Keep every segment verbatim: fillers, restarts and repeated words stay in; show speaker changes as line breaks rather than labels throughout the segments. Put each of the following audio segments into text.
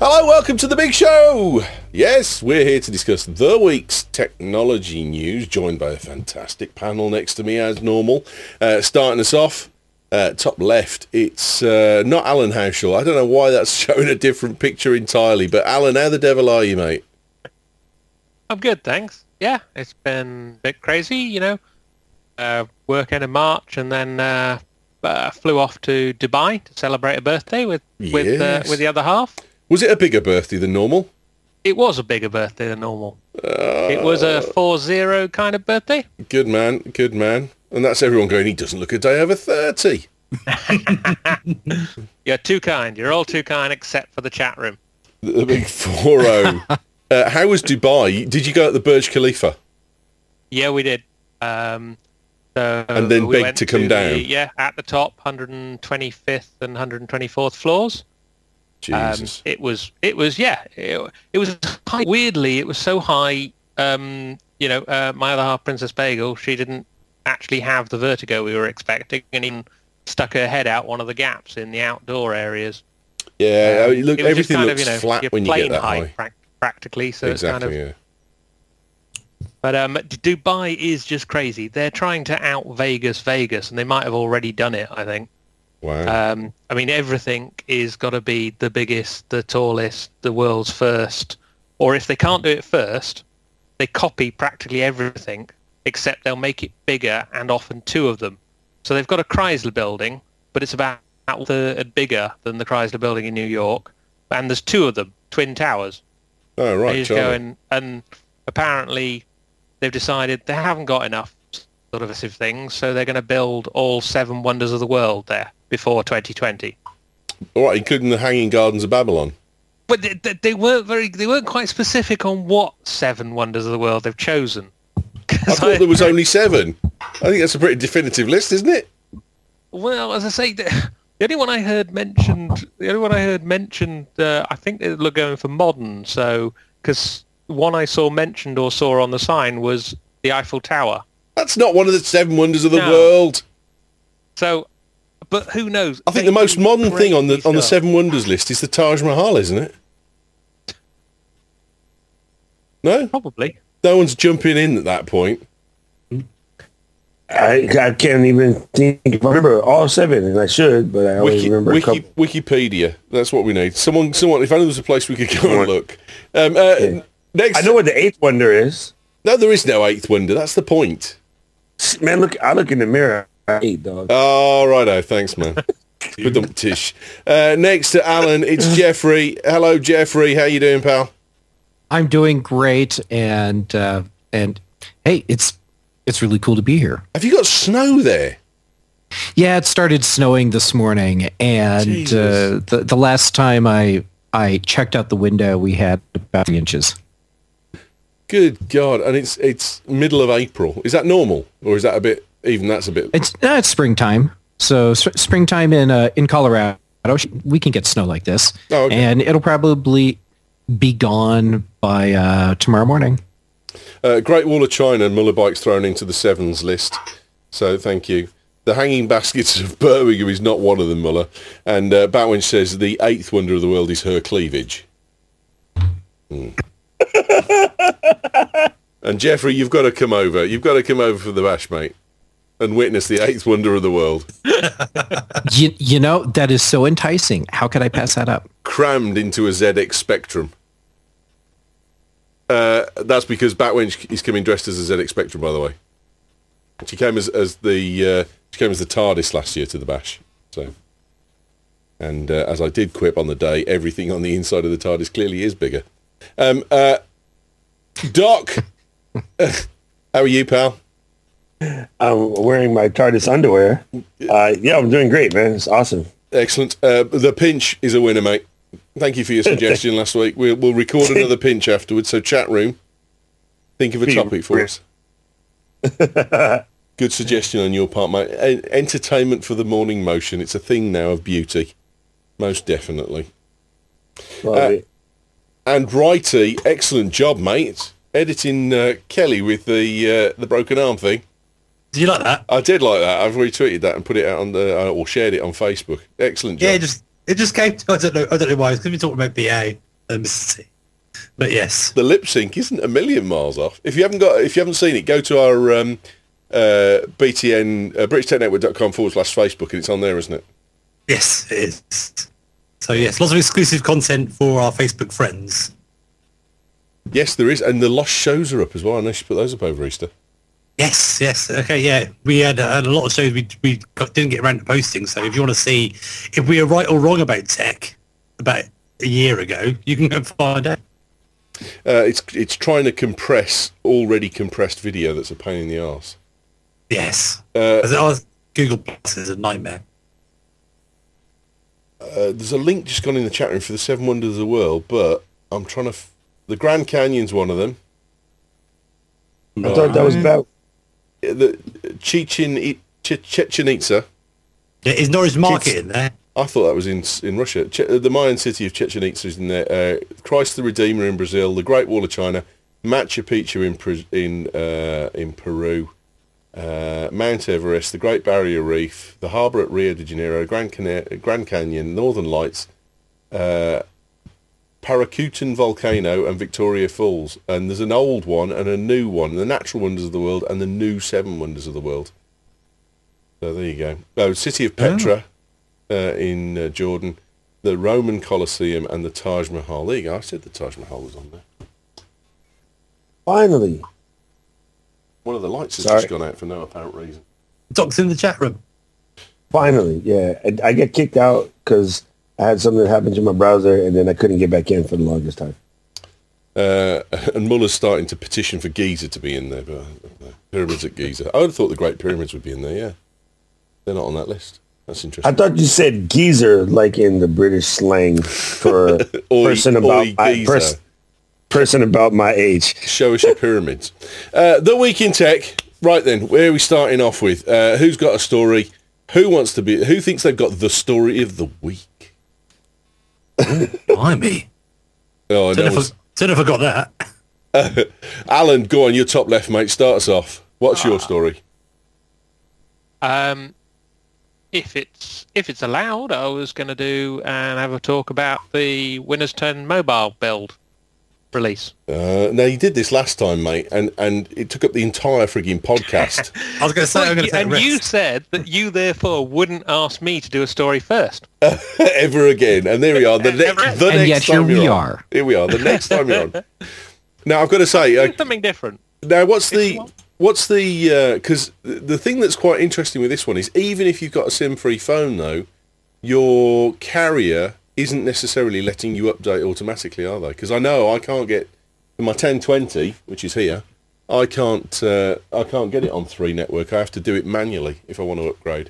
Hello, welcome to the big show. Yes, we're here to discuss the week's technology news, joined by a fantastic panel next to me as normal. Uh, starting us off, uh, top left, it's uh, not Alan Houshall. I don't know why that's showing a different picture entirely, but Alan, how the devil are you, mate?
I'm good, thanks. Yeah, it's been a bit crazy, you know. Uh, work end of March, and then uh, uh, flew off to Dubai to celebrate a birthday with with
Yes.
uh, with the other half.
Was it a bigger birthday than normal?
It was a bigger birthday than normal.
Uh,
It was a four zero kind of birthday.
Good man, good man. And that's everyone going, he doesn't look a day over thirty.
You're too kind. You're all too kind, except for the chat room.
The big four oh. uh, how was Dubai? Did you go at the Burj Khalifa?
Yeah, we did. Um, so
And then
we
begged
went
to come
the-
down.
Yeah, at the top, one hundred twenty-fifth and one hundred twenty-fourth floors.
Jesus.
Um, it was, it was, yeah, it, it was high. Weirdly, it was so high. Um, you know, uh, my other half, Princess Bagel, she didn't actually have the vertigo we were expecting, and even stuck her head out one of the gaps in the outdoor areas.
yeah,
Um,
I mean, look,
it was
everything
just kind
looks
of, you know,
flat
your
when you
plane
get that
height,
high.
prac- practically. So
Exactly,
it's kind of.
yeah.
But um, D- Dubai is just crazy. They're trying to out Vegas, Vegas, and they might have already done it, I think.
Wow.
Um, I mean, everything is got to be the biggest, the tallest, the world's first. Or if they can't do it first, they copy practically everything, except they'll make it bigger and often two of them. So they've got a Chrysler building, but it's about a third bigger than the Chrysler building in New York. And there's two of them, twin towers.
oh,
They
right,
just go
Charlie.
and, and apparently they've decided they haven't got enough sort of massive things, so they're going to build all seven wonders of the world there before twenty twenty.
All right, including the Hanging Gardens of Babylon.
But they, they, they weren't very, they weren't quite specific on what seven wonders of the world they've chosen.
I thought there was only seven. I think that's a pretty definitive list, isn't it?
Well, as I say, the, the only one I heard mentioned, the only one I heard mentioned, uh, I think they're going for modern. So, because one I saw mentioned or saw on the sign was the Eiffel Tower.
That's not one of the seven wonders of the
No.
world.
So, but who knows?
I think
They
the most
do
modern thing on the
crazy
on the
stuff.
seven wonders list is the Taj Mahal, isn't it? No?
Probably.
No one's jumping in at that point.
I, I can't even think. I remember all seven, and I should, but I only
Wiki,
remember a
Wiki,
couple.
Wikipedia. That's what we need. Someone, someone. If only there was a place we could go and look. Um, uh,
Yeah.
Next,
I know what the eighth wonder is.
no, there is no eighth wonder. That's the point.
Man, look! I look in the mirror. I eight dog.
Oh, righto. Thanks, man. Good tish. Uh, next to Alan, it's Jeffrey. Hello, Jeffrey. How you doing, pal?
I'm doing great, and uh, and hey, it's it's really cool to be here.
Have you got snow there?
Yeah, it started snowing this morning, and uh,
Jesus.
the the last time I I checked out the window, we had about three inches.
Good God. And it's it's middle of April. Is that normal? Or is that a bit, even that's a bit...
It's uh, it's springtime, so s- springtime in uh, in Colorado, we can get snow like this,
Oh, okay.
and it'll probably be gone by uh, tomorrow morning.
Uh, Great Wall of China, Muller Bike's thrown into the sevens list. So thank you. The Hanging Baskets of Birmingham is not one of them, Muller. And uh, Batwinch says the eighth wonder of the world is her cleavage. Hmm. And Jeffrey, you've got to come over. You've got to come over for the bash, mate, and witness the eighth wonder of the world.
You, you know, that is so enticing. How could I pass that up?
Crammed into a Z X Spectrum. Uh, that's because Batwinch is coming dressed as a Z X Spectrum, by the way. She came as, as the uh, she came as the TARDIS last year to the bash. So, and uh, as I did quip on the day, everything on the inside of the TARDIS clearly is bigger. Um, uh, Doc, how are you, pal?
I'm wearing my TARDIS underwear. Uh, yeah, I'm doing great, man. It's awesome.
Excellent. Uh, the pinch is a winner, mate. Thank you for your suggestion last week. We'll, we'll record another pinch afterwards. So, chat room, think of a topic for us. Good suggestion on your part, mate. E- entertainment for the morning motion. It's a thing now of beauty. Most definitely.
Love
Uh,
it.
And Righty, excellent job, mate. Editing uh, Kelly with the uh, the broken arm thing.
Did you like that?
I did like that. I've retweeted that and put it out on the uh, or shared it on Facebook. Excellent job.
Yeah, it just it just came to I don't know I don't know why. It's because we talking about B A. uh, Mister T. But yes,
The lip sync isn't a million miles off. If you haven't got, if you haven't seen it, go to our um, uh, B T N uh, British Tech Network dot com forward slash Facebook, and it's on there, isn't it?
yes, it is. So yes, lots of exclusive content for our Facebook friends.
Yes, there is, and the lost shows are up as well. I know she put those up over Easter.
Yes, yes, okay, yeah. We had, uh, had a lot of shows we we got, didn't get around to posting. So if you want to see if we were right or wrong about tech about a year ago, you can go and find out.
Uh, it's it's trying to compress already compressed video that's a pain in the arse.
Yes,
Uh,
As it was, Google Plus is a nightmare.
Uh, there's a link just gone in the chat room for the Seven Wonders of the World, but I'm trying to... F- the Grand Canyon's one of them.
I thought that was about.
The Chichen, I- Ch- Chichen Itza.
Yeah, is Norwich Market in there?
I thought that was in in Russia. Ch- the Mayan city of Chichen Itza is in there. Uh, Christ the Redeemer in Brazil. The Great Wall of China. Machu Picchu in Pre- in uh, in Peru. Uh, Mount Everest. The Great Barrier Reef. The harbour at Rio de Janeiro. Grand, Cana- Grand Canyon. Northern Lights. Uh, Paracutan Volcano and Victoria Falls. And there's an old one and a new one. The Natural Wonders of the World and the new Seven Wonders of the World. So there you go. Oh, City of Petra. Uh, in uh, Jordan, the Roman Colosseum and the Taj Mahal. There you go. I said the Taj Mahal was on there.
Finally.
One of the lights has
Sorry.
just gone out for no apparent reason.
Doc's in the chat room.
Finally, yeah. I, I get kicked out because I had something happen to my browser, and then I couldn't get back in for the longest time.
Uh, and Muller's starting to petition for Giza to be in there, but uh, pyramids at Giza. I would have thought the Great Pyramids would be in there, yeah. They're not on that list. That's
I
interesting.
thought you said geezer, like in the British slang for
Oi-
person about
oi,
my,
geezer.
pers- person about my age.
Show us your pyramids. Uh, the Week in Tech. Right then, where are we starting off with? Uh, who's got a story? Who wants to be... Who thinks they've got the story of the week?
Blimey.
Oh, I
Don't know
know.
if I- don't know if I got that.
Alan, go on, you're top left, mate. Start us off. What's your story?
Um, if it's if it's allowed, I was going to do and have a talk about the Windows ten mobile build release.
Uh, now, you did this last time, mate, and, and it took up the entire frigging podcast.
I was going to say I'm going to take a
and
rest.
you said that you therefore wouldn't ask me to do a story first.
Ever again. And there we are. The, ne-
Ever-
the
And
next
yet here
time
we
you're on.
are.
Here we are. The next time you're on. Now, I've got to say... Uh,
Do something different.
now, what's the... What's the... Because the thing that's quite interesting with this one is even if you've got a SIM-free phone, though, your carrier isn't necessarily letting you update automatically, are they? Because I know I can't get... My ten twenty, which is here, I can't uh, I can't get it on three network. I have to do it manually if I want to upgrade.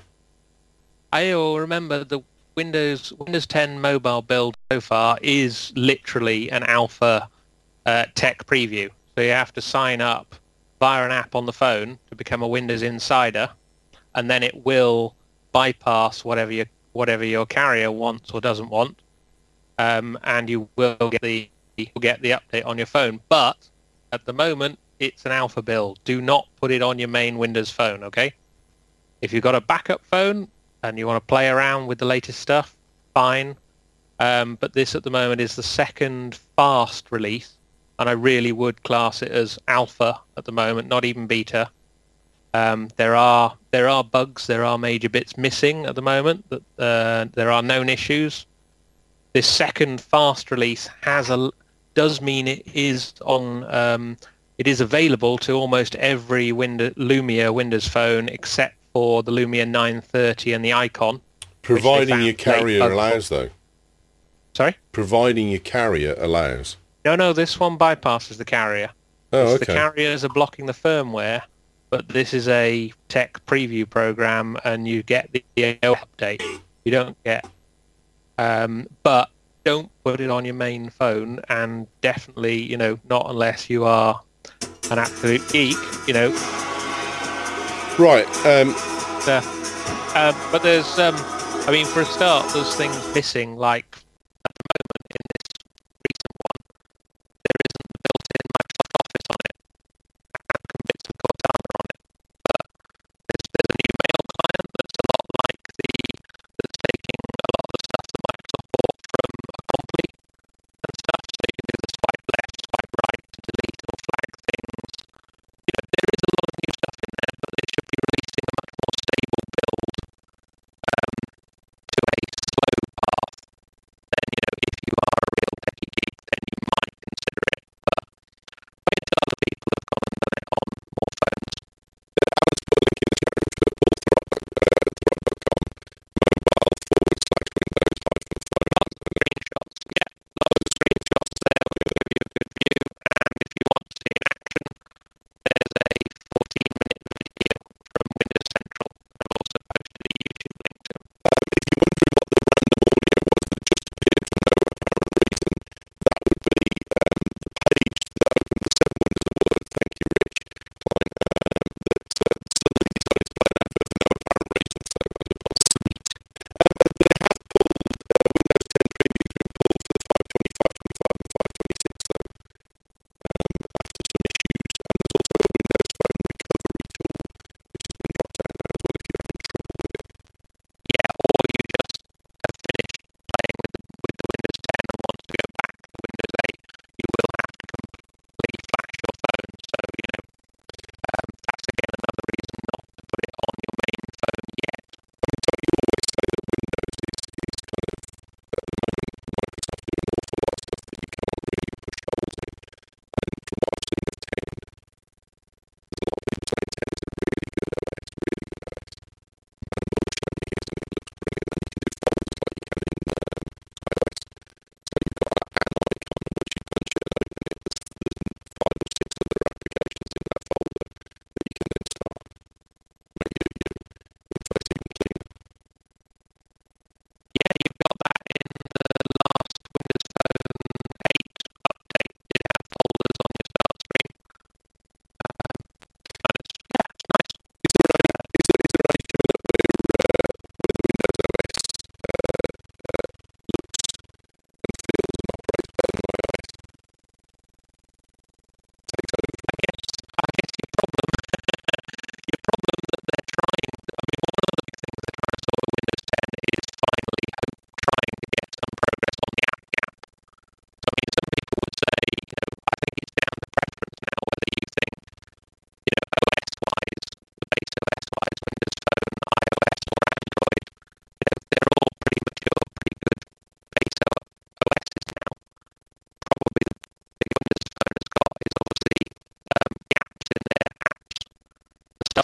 I will remember the Windows Windows ten mobile build so far is literally an alpha uh, tech preview. So you have to sign up via an app on the phone to become a Windows Insider, and then it will bypass whatever your whatever your carrier wants or doesn't want, um, and you will get the you'll get the update on your phone. But at the moment, it's an alpha build. Do not put it on your main Windows phone, okay? If you've got a backup phone and you want to play around with the latest stuff, fine. Um, but this at the moment is the second fast release, and I really would class it as alpha at the moment, not even beta. Um, there are there are bugs, there are major bits missing at the moment. That uh, there are known issues. This second fast release has a does mean it is on um, it is available to almost every Windows, Lumia Windows phone except for the Lumia nine thirty and the Icon.
Providing
found
your
late
carrier
bug
allows, though.
Sorry?
Providing your carrier allows.
No, no, this one bypasses the carrier.
Oh,
The
okay.
carriers are blocking the firmware, but this is a tech preview program, and you get the update. You don't get, um, but don't put it on your main phone, and definitely, you know, not unless you are an absolute geek, you know.
Right. Um,
Uh, um, but there's, um, I mean, for a start, there's things missing, like at the moment in this recent one, there isn't the built-in Microsoft Office on it, and some bits of Cortana on it. But there's, there's a new mail client that's a lot like the, that's taking a lot of the stuff that Microsoft bought from Acompli and stuff, so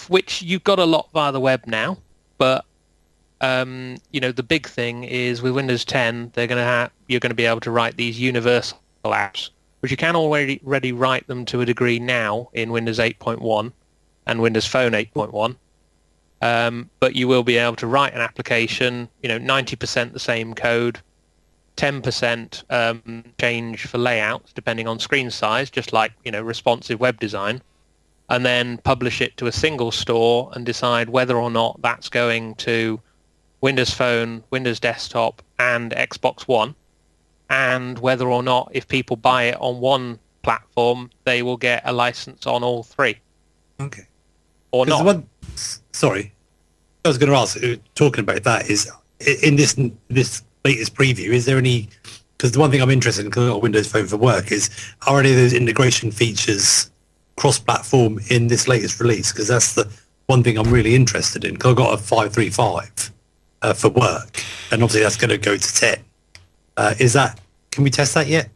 which you've got a lot via the web now, but um, you know, the big thing is with Windows ten, they're going to have you're going to be able to write these universal apps, which you can already, already write them to a degree now in Windows eight point one and Windows Phone eight point one. Um, but you will be able to write an application, you know, ninety percent the same code, ten percent um, change for layouts depending on screen size, just like, you know, responsive web design, and then publish it to a single store and decide whether or not that's going to Windows Phone, Windows Desktop, and Xbox One, and whether or not, if people buy it on one platform, they will get a license on all three.
Okay.
Or
'Cause
not.
the One, sorry, I was going to ask. uh, Talking about that is i- in this this latest preview. Is there any? Because the one thing I'm interested in, because I've got a Windows Phone for work, is are any of those integration features cross-platform in this latest release? Because that's the one thing I'm really interested in. Because I've got a five three five uh, for work, and obviously that's going to go to ten. Uh, is that? Can we test that yet?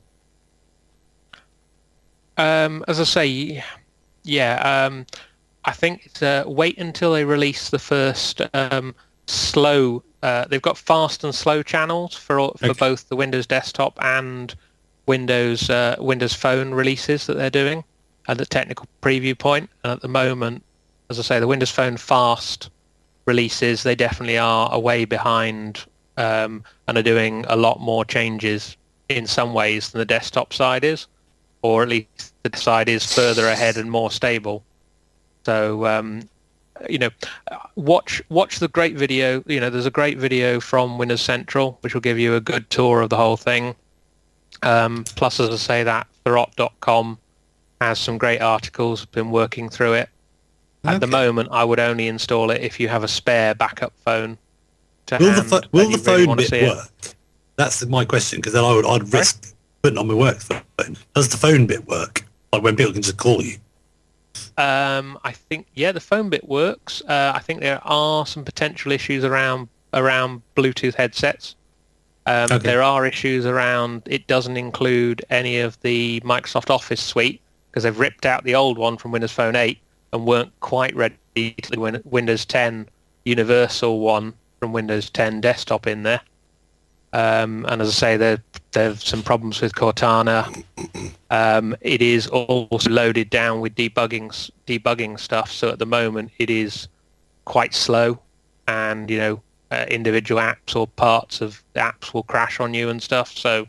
Um, as I say, yeah, um, I think it's, uh, wait until they release the first um, slow. Uh, they've got fast and slow channels for all- for
Okay.
both the Windows Desktop and Windows uh, Windows Phone releases that they're doing at the technical preview point. And at the moment, as I say, the Windows Phone fast releases, they definitely are a way behind um, and are doing a lot more changes in some ways than the desktop side is, or at least the side is further ahead and more stable. So, um, you know, watch watch the great video. You know, there's a great video from Windows Central, which will give you a good tour of the whole thing. Um, plus, as I say, that Thurrott dot com has some great articles, been working through it. At the
Okay.
moment, I would only install it if you have a spare backup phone to
Will the
hand
pho-
and
will
you
the
really
phone
wanna
bit
see it.
work? That's my question, because then I would I'd risk putting it on my work phone. Does the phone bit work? Like when people can just call you?
Um, I think yeah, the phone bit works. Uh, I think there are some potential issues around around Bluetooth headsets. Um,
Okay.
There are issues around it doesn't include any of the Microsoft Office suite because they've ripped out the old one from Windows Phone eight and weren't quite ready to the Win- Windows ten Universal one from Windows ten Desktop in there. Um, and as I say, there there's some problems with Cortana. Um, it is also loaded down with debugging s- debugging stuff. So at the moment, it is quite slow, and you know, uh, individual apps or parts of the apps will crash on you and stuff. So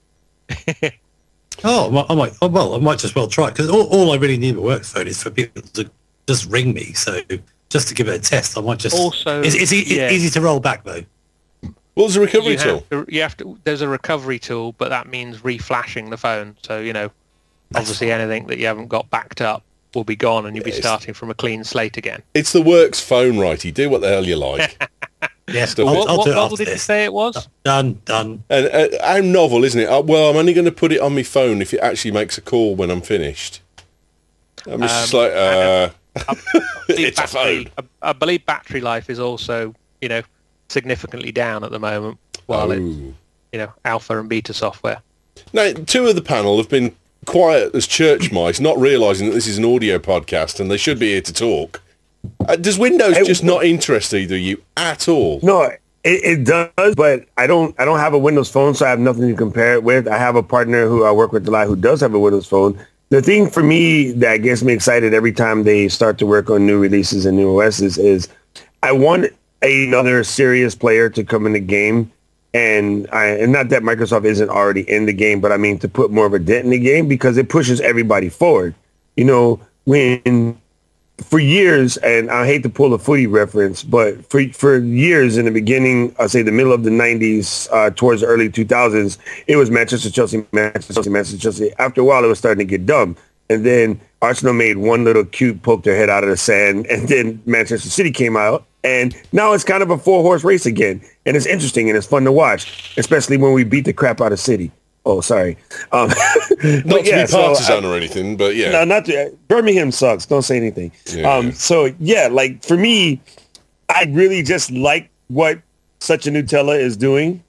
Oh, I might, I might oh, well, I might just well try, because all, all I really need a work phone is for people to just ring me. So just to give it a test, I might just.
Also,
it's, it's, e-
yeah.
easy to roll back though.
What was the recovery
you
tool?
have, to, you have to. There's a recovery tool, but that means reflashing the phone. So you know, obviously anything that you haven't got backed up will be gone, and you'll be
Yes.
starting from a clean slate again.
It's the works phone, righty. Do what the hell you like.
Yes,
Stuff
I'll,
it.
What,
I'll
what
do it
model
after
did you
this.
say it was?
Done, done.
And uh, how novel, isn't it? Uh, well, I'm only going to put it on my phone if it actually makes a call when I'm finished. I'm just
Um,
like, uh,
I believe
it's a
battery-
phone.
I, I believe battery life is also, you know, significantly down at the moment while it's,
Oh.
you know, alpha and beta software.
Now, two of the panel have been quiet as church mice, not realising that this is an audio podcast and they should be here to talk. Uh, does Windows
I-
just not interest either of you at all?
No, it, it does, but I don't. I don't have a Windows phone, so I have nothing to compare it with. I have a partner who I work with a lot who does have a Windows phone. The thing for me that gets me excited every time they start to work on new releases and new O Ss is I want another serious player to come in the game, and I, and not that Microsoft isn't already in the game, but I mean to put more of a dent in the game because it pushes everybody forward. You know, when for years, and I hate to pull a footy reference, but for for years in the beginning, I'll say the middle of the nineties, uh, towards the early two thousands, it was Manchester, Chelsea, Manchester, Chelsea, Manchester, Chelsea. After a while, it was starting to get dumb. And then Arsenal made one little cute poke their head out of the sand, and then Manchester City came out. And now it's kind of a four-horse race again. And it's interesting and it's fun to watch, especially when we beat the crap out of City. Oh, sorry. Um,
Not
but
to
yeah,
be
so
partisan
I-
or anything, but yeah.
no, not to, Birmingham sucks. Don't say anything.
Yeah.
Um, so yeah, like for me, I really just like what Such a Nutella is doing,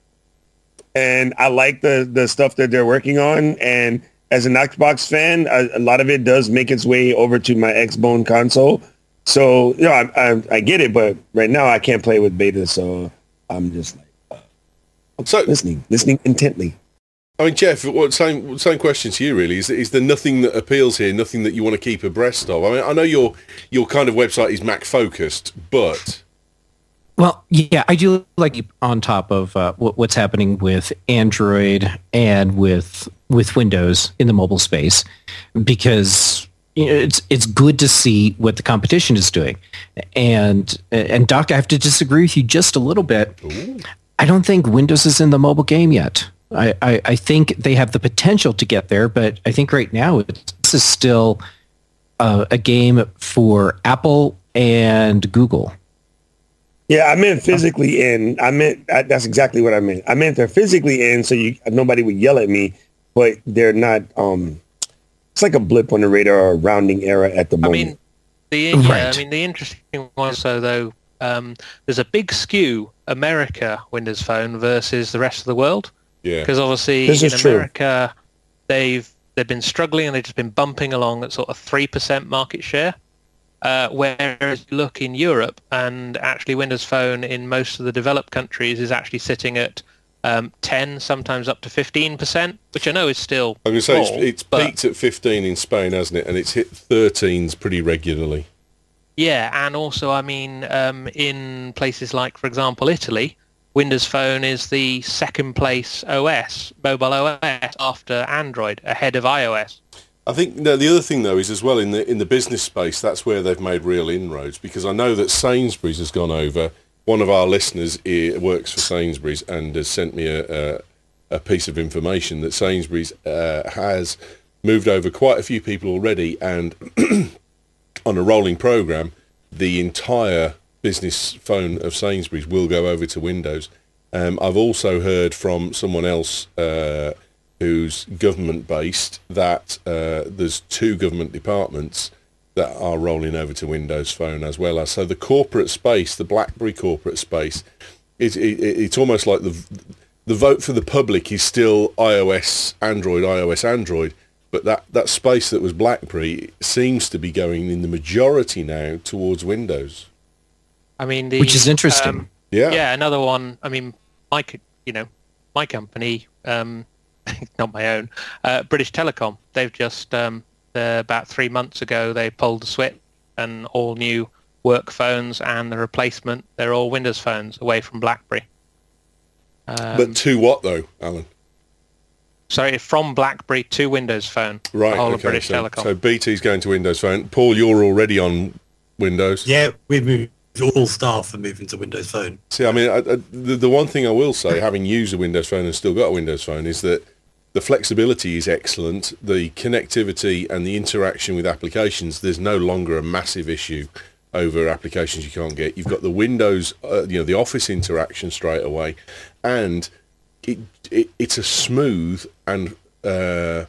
and I like the the stuff that they're working on. And as an Xbox fan, a, a lot of it does make its way over to my Xbone console. So you know, I, I I get it, but right now I can't play with beta, so I'm just like uh,
So
listening, listening intently.
I mean, Jeff, what same same question to you really? Is is there nothing that appeals here? Nothing that you want to keep abreast of? I mean, I know your your kind of website is Mac focused, but
Well, yeah, I do like keep on top of uh, what, what's happening with Android and with with Windows in the mobile space, because you know, it's it's good to see what the competition is doing. And and Doc, I have to disagree with you just a little bit.
Ooh.
I don't think Windows is in the mobile game yet. I, I, I think they have the potential to get there, but I think right now it's, this is still uh, a game for Apple and Google.
Yeah, I meant physically in. I meant I, that's exactly what I meant. I meant they're physically in, so you nobody would yell at me, but they're not. Um, it's like a blip on the radar or a rounding error at the
I
moment.
mean, the yeah,
Right.
I mean the interesting one also though, um, there's a big skew America Windows Phone versus the rest of the world.
yeah,
Because obviously
This
in
is true.
America, they've they've been struggling and they've just been bumping along at sort of three percent market share. Uh, whereas you look in Europe, and actually Windows Phone in most of the developed countries is actually sitting at um, ten, sometimes up to fifteen percent, which I know is still
I'm going to say
small,
it's, it's
but-
peaked at fifteen in Spain, hasn't it? And it's hit thirteens pretty regularly.
Yeah, and also, I mean, um, in places like, for example, Italy, Windows Phone is the second place O S, mobile O S, after Android, ahead of iOS.
I think no, the other thing though is as well in the in the business space, that's where they've made real inroads, because I know that Sainsbury's has gone over. One of our listeners eh, works for Sainsbury's and has sent me a, a, a piece of information that Sainsbury's uh, has moved over quite a few people already, and on a rolling program, the entire business phone of Sainsbury's will go over to Windows. Um, I've also heard from someone else uh, who's government-based that uh, there's two government departments that are rolling over to Windows Phone as well as. So the corporate space, the BlackBerry corporate space, is it, it's almost like the the vote for the public is still iOS, Android, iOS, Android. But that, that space that was BlackBerry seems to be going in the majority now towards Windows.
I mean, the,
Which is interesting.
um,
Yeah.
yeah, another one. I mean, my co- you know, my company, um, not my own, uh, British Telecom. They've just um, uh, about three months ago they pulled the switch, and all new work phones and the replacement, they're all Windows phones away from BlackBerry. Um,
But to what though, Alan?
sorry, from BlackBerry to Windows Phone.
Right.
The whole of
Okay.
British
So,
Telecom.
so B T's going to Windows Phone. Paul, you're already on Windows.
Yeah, we've moved. All staff are moving to Windows Phone.
See, I mean, I, I, the, the one thing I will say, having used a Windows Phone and still got a Windows Phone, is that the flexibility is excellent. The connectivity and the interaction with applications, there's no longer a massive issue over applications you can't get. You've got the Windows, uh, you know, the Office interaction straight away, and it, it it's a smooth and uh,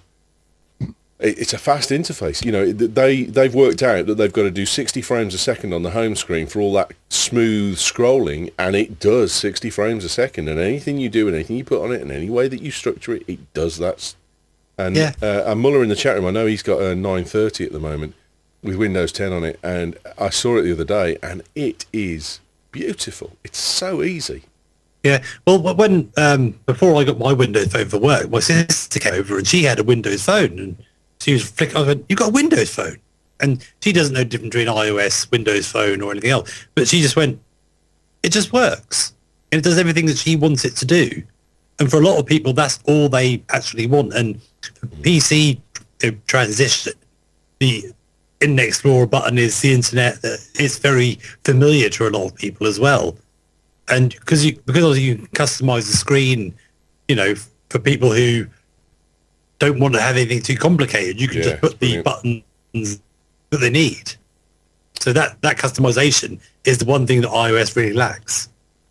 it, it's a fast interface. You know, they they've worked out that they've got to do sixty frames a second on the home screen for all that smooth scrolling, and it does sixty frames a second. And anything you do and anything you put on it, and any way that you structure it, it does that. And
Yeah.
uh, and Muller in the chat room, I know he's got a nine thirty at the moment with Windows ten on it, and I saw it the other day, and it is beautiful. It's so easy.
Yeah. Well, wh- when um, before I got my Windows Phone for work, my sister came over and she had a Windows Phone, and she was flicking. I went, "You got a Windows Phone?" And she doesn't know the difference between iOS, Windows Phone, or anything else. But she just went, "It just works, and it does everything that she wants it to do." And for a lot of people, that's all they actually want. And for P C uh, transition, the Internet Explorer button is the internet that is very familiar to a lot of people as well. And because you because you can customize the screen, you know, for people who don't want to have anything too complicated, you can
Yeah,
just put the
brilliant.
buttons that they need. So that that customization is the one thing that iOS really lacks.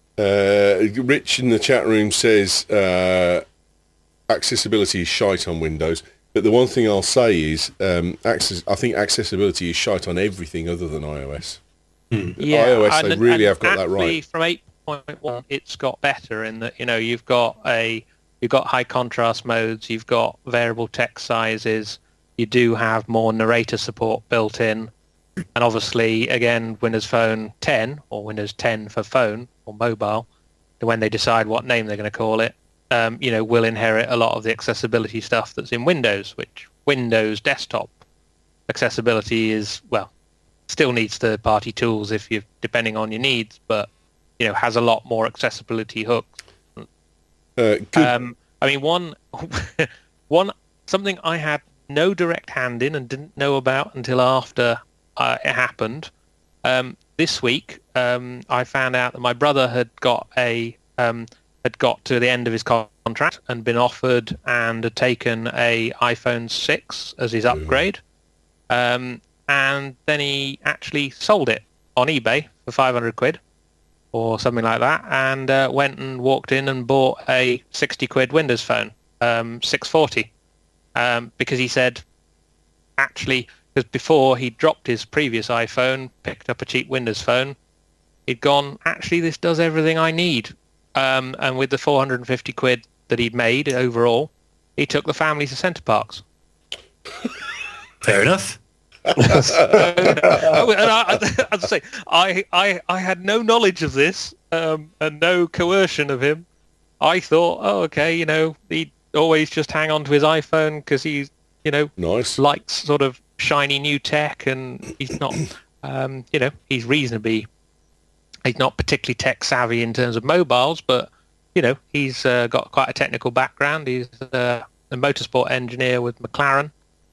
Uh, Rich in the chat room says uh, accessibility is shite on Windows, but the one thing I'll say is um, access. I think accessibility is shite on everything other than iOS. iOS, they
and-
really
and
have got that
actually
right.
From eight point one, it's got better in that, you know, you've got a you've got high contrast modes, you've got variable text sizes, you do have more narrator support built in. And obviously, again, Windows Phone ten or Windows ten for phone or mobile, when they decide what name they're going to call it, um, you know, will inherit a lot of the accessibility stuff that's in Windows, which Windows desktop accessibility is, well, still needs third-party tools if you're depending on your needs, but, you know, has a lot more accessibility hooks.
Uh, good.
Um, I mean, one, one something I had no direct hand in and didn't know about until after uh, it happened. Um, this week, um, I found out that my brother had got a um, had got to the end of his contract and been offered and had taken a iPhone six as his upgrade, um, and then he actually sold it on eBay for five hundred quid or something like that, and uh, went and walked in and bought a sixty quid Windows Phone, um, six forty, um, because he said, actually, because before he dropped his previous iPhone, picked up a cheap Windows Phone, he'd gone, actually, this does everything I need. Um, and with the four hundred fifty quid that he'd made overall, he took the family to Centre Parks.
Fair enough.
So, and I, I'd say I, I, I had no knowledge of this um, and no coercion of him. I thought, oh, okay, you know, he'd always just hang on to his iPhone because he's, you know,
Nice.
likes sort of shiny new tech, and he's not, um, you know, he's reasonably, he's not particularly tech savvy in terms of mobiles, but, you know, he's uh, got quite a technical background. He's uh, a motorsport engineer with McLaren.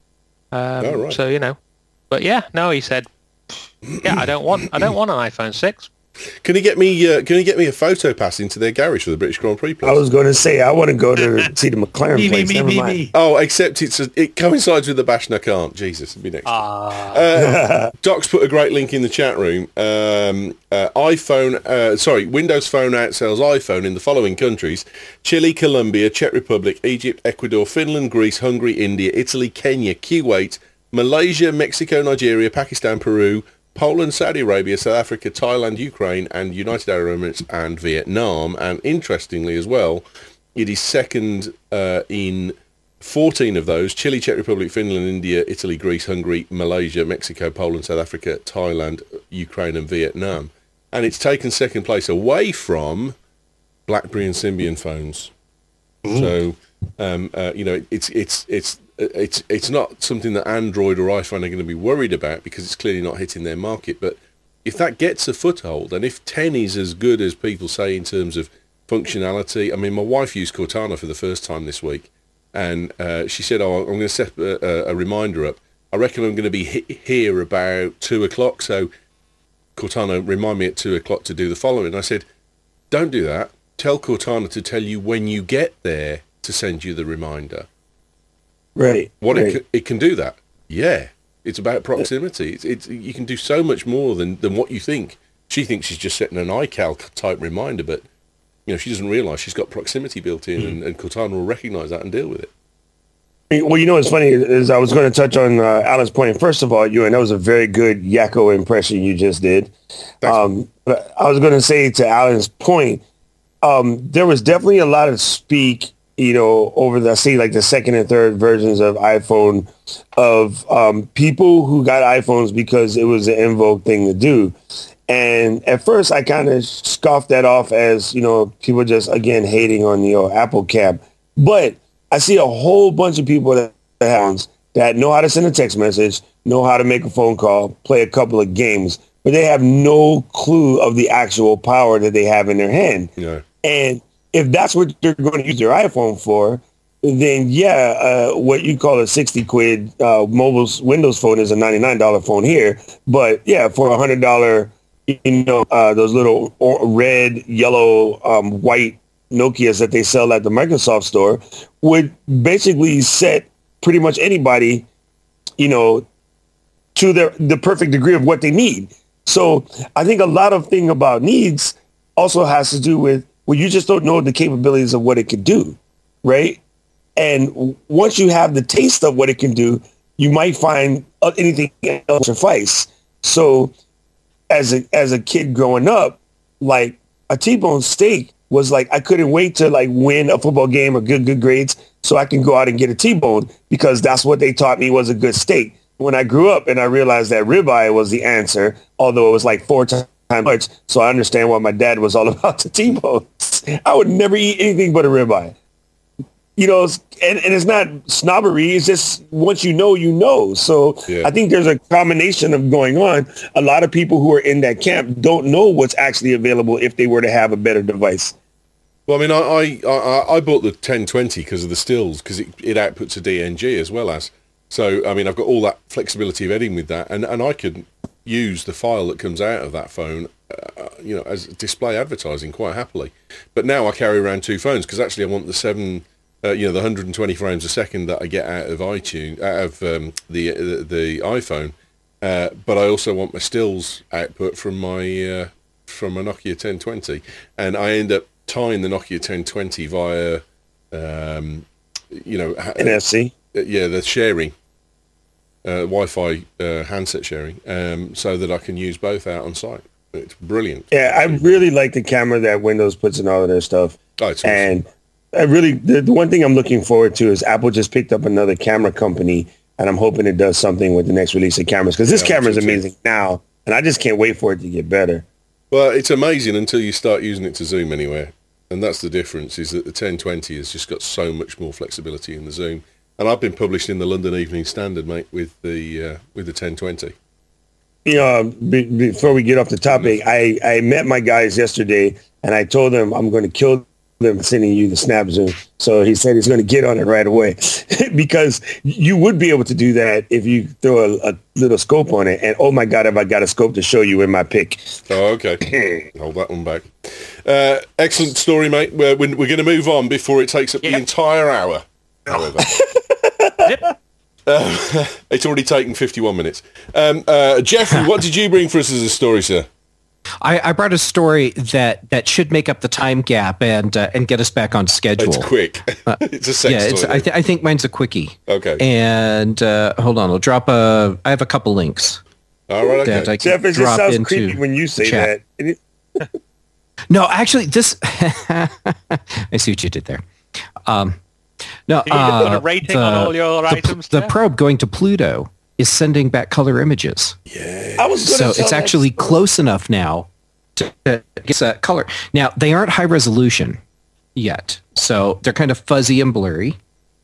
Um,
Oh, right.
So, you know, but yeah, no, he said, yeah, I don't want, I don't want an iPhone six.
Can you get me? Uh, can you get me a photo pass into their garage for the British Grand Prix, please?
I was going to say, I want to go to see the McLaren
Me, me,
place.
me,
Never
me,
mind.
me.
Oh, except it's a, it coincides with the bash and I can't. Jesus, it'd be next.
Ah,
Uh, Doc's put a great link in the chat room. Um, uh, iPhone, uh, sorry, Windows Phone outsells iPhone in the following countries: Chile, Colombia, Czech Republic, Egypt, Ecuador, Finland, Greece, Hungary, India, Italy, Kenya, Kuwait, Malaysia, Mexico, Nigeria, Pakistan, Peru, Poland, Saudi Arabia, South Africa, Thailand, Ukraine, and United Arab Emirates and Vietnam. And interestingly as well, it is second uh, in fourteen of those: Chile, Czech Republic, Finland, India, Italy, Greece, Hungary, Malaysia, Mexico, Poland, South Africa, Thailand, Ukraine, and Vietnam. And it's taken second place away from BlackBerry and Symbian phones. So, um, uh, you know, it's it's it's it's it's not something that Android or iPhone are going to be worried about because it's clearly not hitting their market. But if that gets a foothold, and if ten is as good as people say in terms of functionality, I mean, my wife used Cortana for the first time this week, and uh, she said, "Oh, I'm going to set a, a reminder up. I reckon I'm going to be he- here about two o'clock. So, Cortana, remind me at two o'clock to do the following." And I said, "Don't do that. Tell Cortana to tell you when you get there to send you the reminder."
Right.
What
right.
it, c- it can do that. Yeah. It's about proximity. It's, it's you can do so much more than, than what you think. She thinks she's just setting an iCal type reminder, but you know she doesn't realise she's got proximity built in, mm. and, and Cortana will recognise that and deal with it.
Well, you know what's funny is I was going to touch on uh, Alan's point. First of all, you and that was a very good Yakko impression you just did. Um, but I was going to say to Alan's point, um, there was definitely a lot of speak, you know, over the, say, like the second and third versions of iPhone, of um, people who got iPhones because it was an in vogue thing to do. And at first, I kind of scoffed that off as, you know, people just, again, hating on, you know, Apple Cap. But I see a whole bunch of people that have that know how to send a text message, know how to make a phone call, play a couple of games, but they have no clue of the actual power that they have in their hand.
Yeah.
And if that's what they're going to use their iPhone for, then yeah, uh, what you call a sixty quid uh, mobile Windows phone is a ninety-nine dollars phone here. But yeah, for a one hundred dollars, you know, uh, those little red, yellow, um, white Nokias that they sell at the Microsoft store would basically set pretty much anybody, you know, to their the perfect degree of what they need. So I think a lot of thing about needs also has to do with, well, you just don't know the capabilities of what it can do, right? And once you have the taste of what it can do, you might find anything else suffice. So as a as a kid growing up, like a T-bone steak was like, I couldn't wait to like win a football game or good, good grades so I can go out and get a T-bone because that's what they taught me was a good steak. when I grew up and I realized that ribeye was the answer, although it was like four times much. So I understand why my dad was all about the T-bones. I would never eat anything but a ribeye. You know, and, and it's not snobbery. It's just once you know, you know. So yeah. I think there's a combination of going on. A lot of people who are in that camp don't know what's actually available if they were to have a better device.
Well, I mean, I I, I bought the ten twenty because of the stills, because it, it outputs a D N G as well as. So, I mean, I've got all that flexibility of editing with that, and, and I could use the file that comes out of that phone, uh, you know, as display advertising quite happily. But now I carry around two phones because actually I want the seven... Uh, you know, the one hundred twenty frames a second that I get out of iTunes, out of um, the, the the iPhone, uh, but I also want my stills output from my uh, from my Nokia ten twenty, and I end up tying the Nokia ten twenty via, um, you know,
N F C.
Uh, yeah, the sharing, uh, Wi-Fi uh, handset sharing, um, so that I can use both out on site. It's brilliant.
Yeah, I really like the camera that Windows puts in all of their stuff,
oh, it's awesome.
And I really, the, the one thing I'm looking forward to is Apple just picked up another camera company, and I'm hoping it does something with the next release of cameras, because this yeah, camera is amazing now, and I just can't wait for it to get better.
Well, it's amazing until you start using it to zoom anywhere, and that's the difference, is that the ten twenty has just got so much more flexibility in the zoom. And I've been published in the London Evening Standard, mate, with the uh, with the ten twenty.
You know, be, before we get off the topic, I, I met my guys yesterday, and I told them I'm going to kill them sending you the snap zoom. So he said he's going to get on it right away because you would be able to do that if you throw a, a little scope on it. And oh my God, have I got a scope to show you in my pic.
Oh, okay. Hold that one back. Uh, excellent story, mate. We're, we're going to move on before it takes up yep. the entire hour. However. Yep. Uh, it's already taken fifty-one minutes. Um, uh, Jeffrey, what did you bring for us as a story, sir?
I, I brought a story that, that should make up the time gap and uh, and get us back on schedule.
It's quick.
Uh,
it's a sex
yeah, it's,
story.
I, th- I think mine's a quickie.
Okay.
And uh, hold on, I'll drop a. I have a couple links.
All right. Okay.
That I Jeff, it just sounds creepy when you say chat. that. It,
no, actually, this. I see what you did there. Um, no,
you uh, put a rating
the,
on all your
the,
items.
The, the probe going to Pluto is sending back color images.
Yeah.
I was
so it's actually story. close enough now to get that color. Now, they aren't high resolution yet, so they're kind of fuzzy and blurry.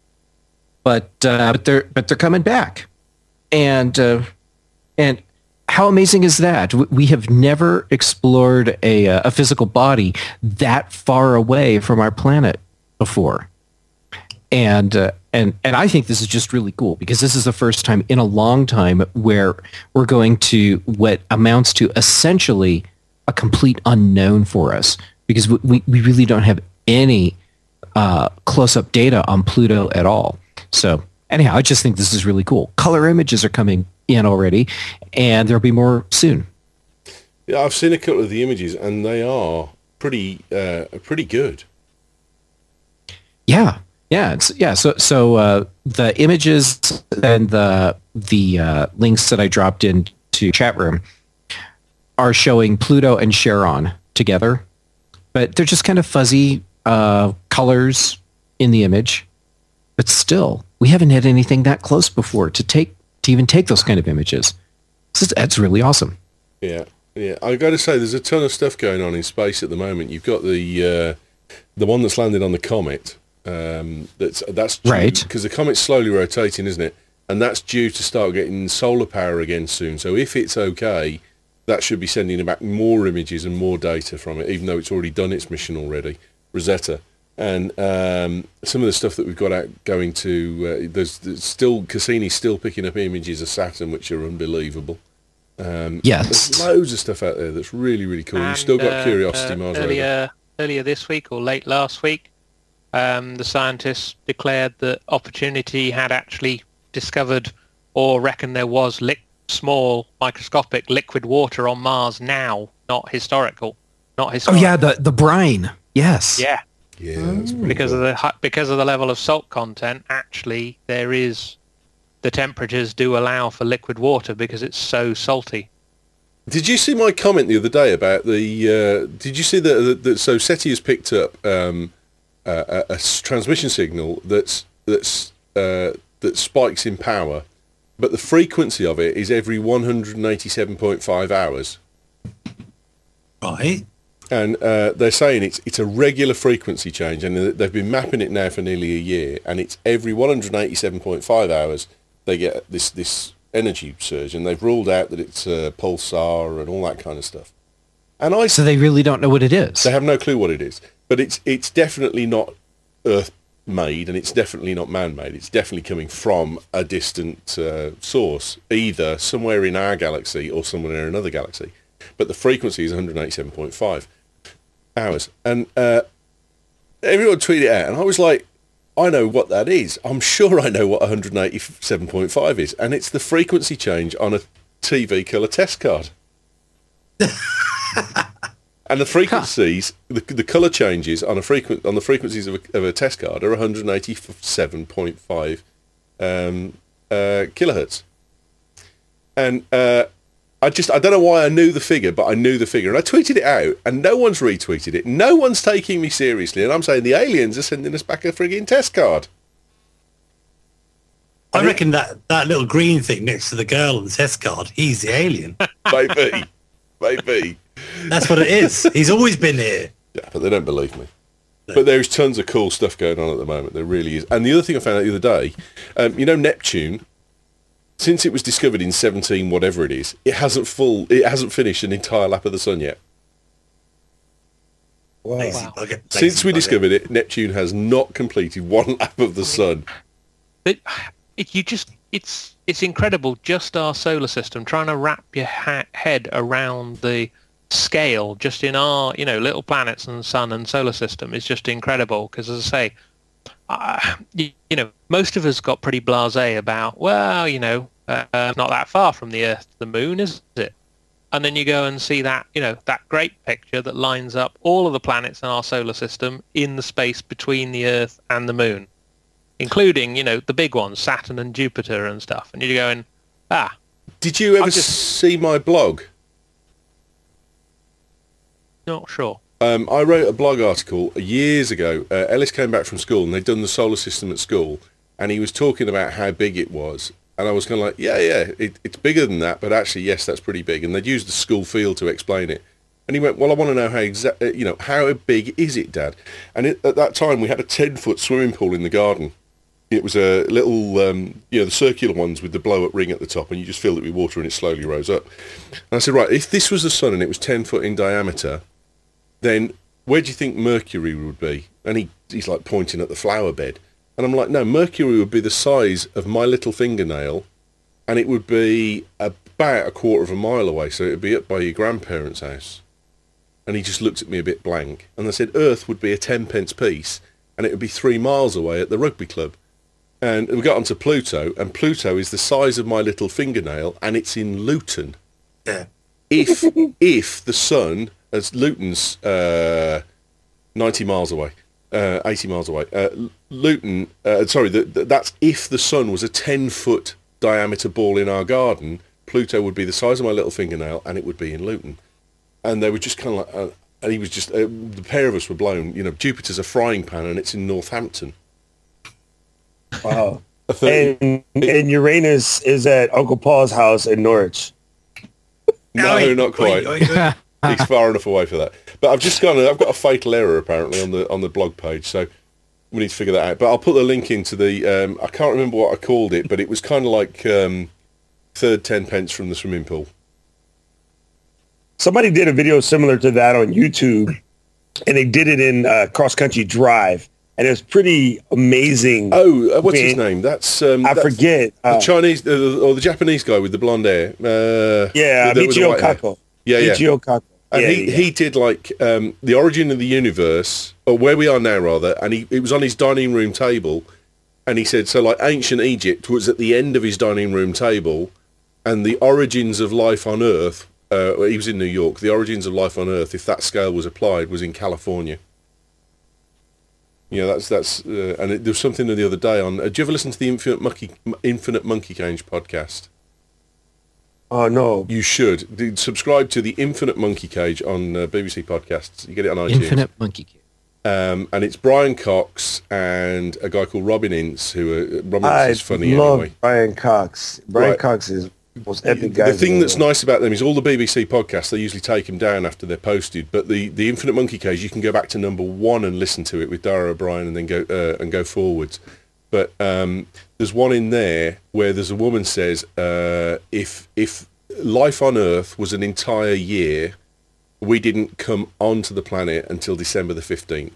But uh, but they're but they're coming back, and uh, and how amazing is that? We have never explored a a physical body that far away from our planet before. And uh, and and I think this is just really cool because this is the first time in a long time where we're going to what amounts to essentially a complete unknown for us, because we, we really don't have any uh, close-up data on Pluto at all. So anyhow, I just think this is really cool. Color images are coming in already, and there'll be more soon.
Yeah, I've seen a couple of the images, and they are pretty uh, pretty good.
Yeah. Yeah, it's, yeah. So, so uh, the images and the the uh, links that I dropped into chat room are showing Pluto and Charon together, but they're just kind of fuzzy uh, colors in the image. But still, we haven't had anything that close before to take to even take those kind of images. So that's really awesome.
Yeah, yeah. I've got to say, there's a ton of stuff going on in space at the moment. You've got the uh, the one that's landed on the comet. Um, that's that's due,
right,
because the comet's slowly rotating, isn't it? And that's due to start getting solar power again soon. So if it's okay, that should be sending back more images and more data from it, even though it's already done its mission already, Rosetta. And um, some of the stuff that we've got out going to, uh, there's, there's still Cassini's still picking up images of Saturn, which are unbelievable. Um,
yes,
there's loads of stuff out there that's really really cool. And, You've still got uh, Curiosity
uh,
Mars
earlier,
rover.
Earlier this week or late last week, Um, the scientists declared that Opportunity had actually discovered or reckoned there was li- small microscopic liquid water on Mars now, not historical, not historical.
Oh yeah, the the brine. Yes.
Yeah.
Yeah. That's
because
cool.
of the because of the level of salt content, actually there is the temperatures do allow for liquid water because it's so salty.
Did you see my comment the other day about the? Uh, did you see that? that so SETI has picked up. Um, Uh, a, a transmission signal that's that's uh, that spikes in power but the frequency of it is every one hundred eighty-seven point five hours.
Right.
And uh, they're saying it's it's a regular frequency change, and they've been mapping it now for nearly a year, and it's every one hundred eighty-seven point five hours they get this, this energy surge, and they've ruled out that it's a pulsar and all that kind of stuff. And I
So they really don't know what it is.
They have no clue what it is, but it's it's definitely not Earth-made, and it's definitely not man-made. It's definitely coming from a distant uh, source, either somewhere in our galaxy or somewhere in another galaxy. But the frequency is one hundred eighty-seven point five hours, and uh, everyone tweeted it out, and I was like, I know what that is. I'm sure I know what one hundred eighty-seven point five is, and it's the frequency change on a T V colour test card. And the frequencies, huh. the, the colour changes on a frequent on the frequencies of a, of a test card are one hundred eighty-seven point five um, uh, kilohertz. And uh, I just I don't know why I knew the figure, but I knew the figure, and I tweeted it out, and no one's retweeted it. No one's taking me seriously, and I'm saying the aliens are sending us back a frigging test card.
I reckon that, that little green thing next to the girl on the test card, he's the alien.
Maybe, maybe.
That's what it is. He's always been here.
Yeah, but they don't believe me. No. But there's tons of cool stuff going on at the moment. There really is. And the other thing I found out the other day, um, you know, Neptune, since it was discovered in seventeen whatever it is, it hasn't full. It hasn't finished an entire lap of the sun yet.
Wow.
Lazy
Wow.
bugger.
Since
Lazy
we
bugger.
discovered it, Neptune has not completed one lap of the sun.
But it, you just, it's it's incredible, just our solar system, trying to wrap your ha- head around the scale just in our, you know, little planets and sun and solar system is just incredible. Because as I say, uh, you, you know, most of us got pretty blasé about, well, you know, uh, not that far from the Earth to the moon, is it? And then you go and see that, you know, that great picture that lines up all of the planets in our solar system in the space between the Earth and the moon, including, you know, the big ones, Saturn and Jupiter and stuff. And you're going, ah.
Did you ever
I'm just-
see my blog?
Not sure.
Um, I wrote a blog article years ago. Uh, Ellis came back from school, and they'd done the solar system at school, and he was talking about how big it was. And I was kind of like, yeah, yeah, it, it's bigger than that, but actually, yes, that's pretty big. And they'd used the school field to explain it. And he went, well, I want to know how exa- you know, how big is it, Dad? And it, at that time, we had a ten-foot swimming pool in the garden. It was a little, um, you know, the circular ones with the blow-up ring at the top, and you just filled it with water, and it slowly rose up. And I said, right, if this was the sun and it was ten foot in diameter, then where do you think Mercury would be? And he, he's like pointing at the flower bed. And I'm like, no, Mercury would be the size of my little fingernail, and it would be about a quarter of a mile away, so it would be up by your grandparents' house. And he just looked at me a bit blank. And I said, Earth would be a ten pence piece, and it would be three miles away at the rugby club. And we got onto Pluto, and Pluto is the size of my little fingernail, and it's in Luton.
Yeah.
If if the sun, as Luton's uh, ninety miles away, uh, eighty miles away, uh, Luton, uh, sorry, the, the, that's if the sun was a ten-foot diameter ball in our garden, Pluto would be the size of my little fingernail, and it would be in Luton. And they were just kind of like, uh, and he was just, uh, the pair of us were blown. You know, Jupiter's a frying pan, and it's in Northampton.
Wow. And, and Uranus is at Uncle Paul's house in Norwich.
No,
Oi,
not quite.
oi, oi, oi.
He's far enough away for that. But I've just gone. I've got a fatal error apparently on the on the blog page, so we need to figure that out. But I'll put the link into the. Um, I can't remember what I called it, but it was kind of like um, third ten pence from the swimming pool.
Somebody did a video similar to that on YouTube, and they did it in uh, Cross Country Drive, and it was pretty amazing.
Oh, uh, what's his
Man,
name? That's um,
I
that's
forget.
the
Uh,
Chinese uh, or the Japanese guy with the blonde hair. Uh,
yeah,
with the- with the
Michio
white hair.
Kaku.
Yeah, yeah.
Michio Kaku.
And
Yeah,
he,
yeah.
he did like um, the origin of the universe, or where we are now rather, and he it was on his dining room table, and he said, so like ancient Egypt was at the end of his dining room table, and the origins of life on Earth, uh, well, he was in New York, the origins of life on Earth, if that scale was applied, was in California. Yeah, that's, that's uh, and it, there was something the other day on, uh, did you ever listen to the Infinite Monkey, Infinite Monkey Cage podcast?
Oh no.
You should. Dude, subscribe to the Infinite Monkey Cage on uh, B B C Podcasts. You get it on iTunes.
Infinite Monkey Cage.
Um, and it's Brian Cox and a guy called Robin Ince, who are Robin
I
Ince is funny
love
anyway.
Brian Cox. Brian
Right.
Cox is the most epic guy.
The thing that's nice about them is all the B B C podcasts, they usually take them down after they're posted. But the, the Infinite Monkey Cage, you can go back to number one and listen to it with Dara O'Brien and then go uh, and go forwards. But um, there's one in there where there's a woman says, uh, if if life on Earth was an entire year, we didn't come onto the planet until December the fifteenth.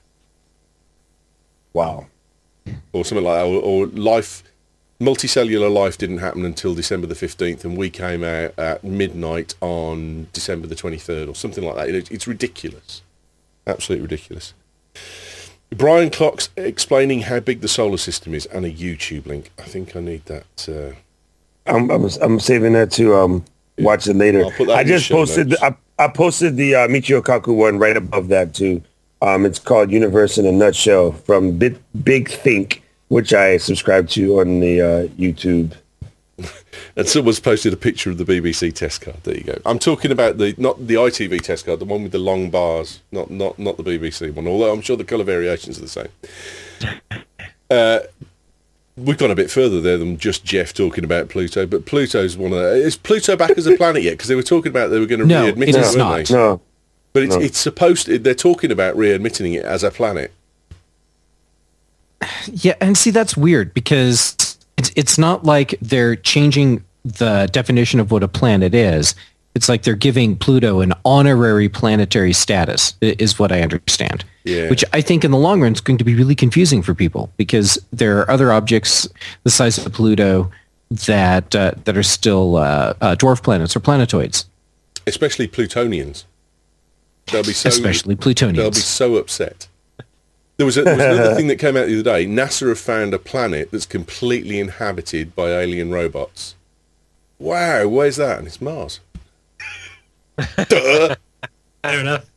Wow.
Or something like that. Or, or life, multicellular life didn't happen until December the fifteenth, and we came out at midnight on December the twenty-third, or something like that. It, it's ridiculous. Absolutely ridiculous. Brian Cox explaining how big the solar system is, and a YouTube link. I think I need that. Uh,
I'm, I'm I'm saving that to um watch it later.
I'll put that
I
in the
just
show
posted
notes.
I, I posted the uh, Michio Kaku one right above that too. Um, it's called Universe in a Nutshell from Big, Big Think, which I subscribe to on the uh, YouTube.
and someone's posted a picture of the B B C test card. There you go. I'm talking about the not the I T V test card, the one with the long bars, not not not the B B C one. Although I'm sure the colour variations are the same. Uh, we've gone a bit further there than just Jeff talking about Pluto, but Pluto's one of the, is Pluto back as a planet yet? Because they were talking about they were going to
No,
readmit
it
it,
is
weren't
not.
they?
No,
But it's
No.
it's supposed to, they're talking about readmitting it as a planet.
Yeah, and see, that's weird because it's it's not like they're changing the definition of what a planet is. It's like they're giving Pluto an honorary planetary status, i- is what I understand.
Yeah.
Which I think in the long run is going to be really confusing for people because there are other objects the size of Pluto that uh, that are still uh, uh, dwarf planets or planetoids,
Especially Plutonians. They'll be so
especially
they'll be
Plutonians.
so upset. There was, a, there was another thing that came out the other day. NASA have found a planet that's completely inhabited by alien robots. Wow, where's that? And it's Mars. Duh.
Fair enough.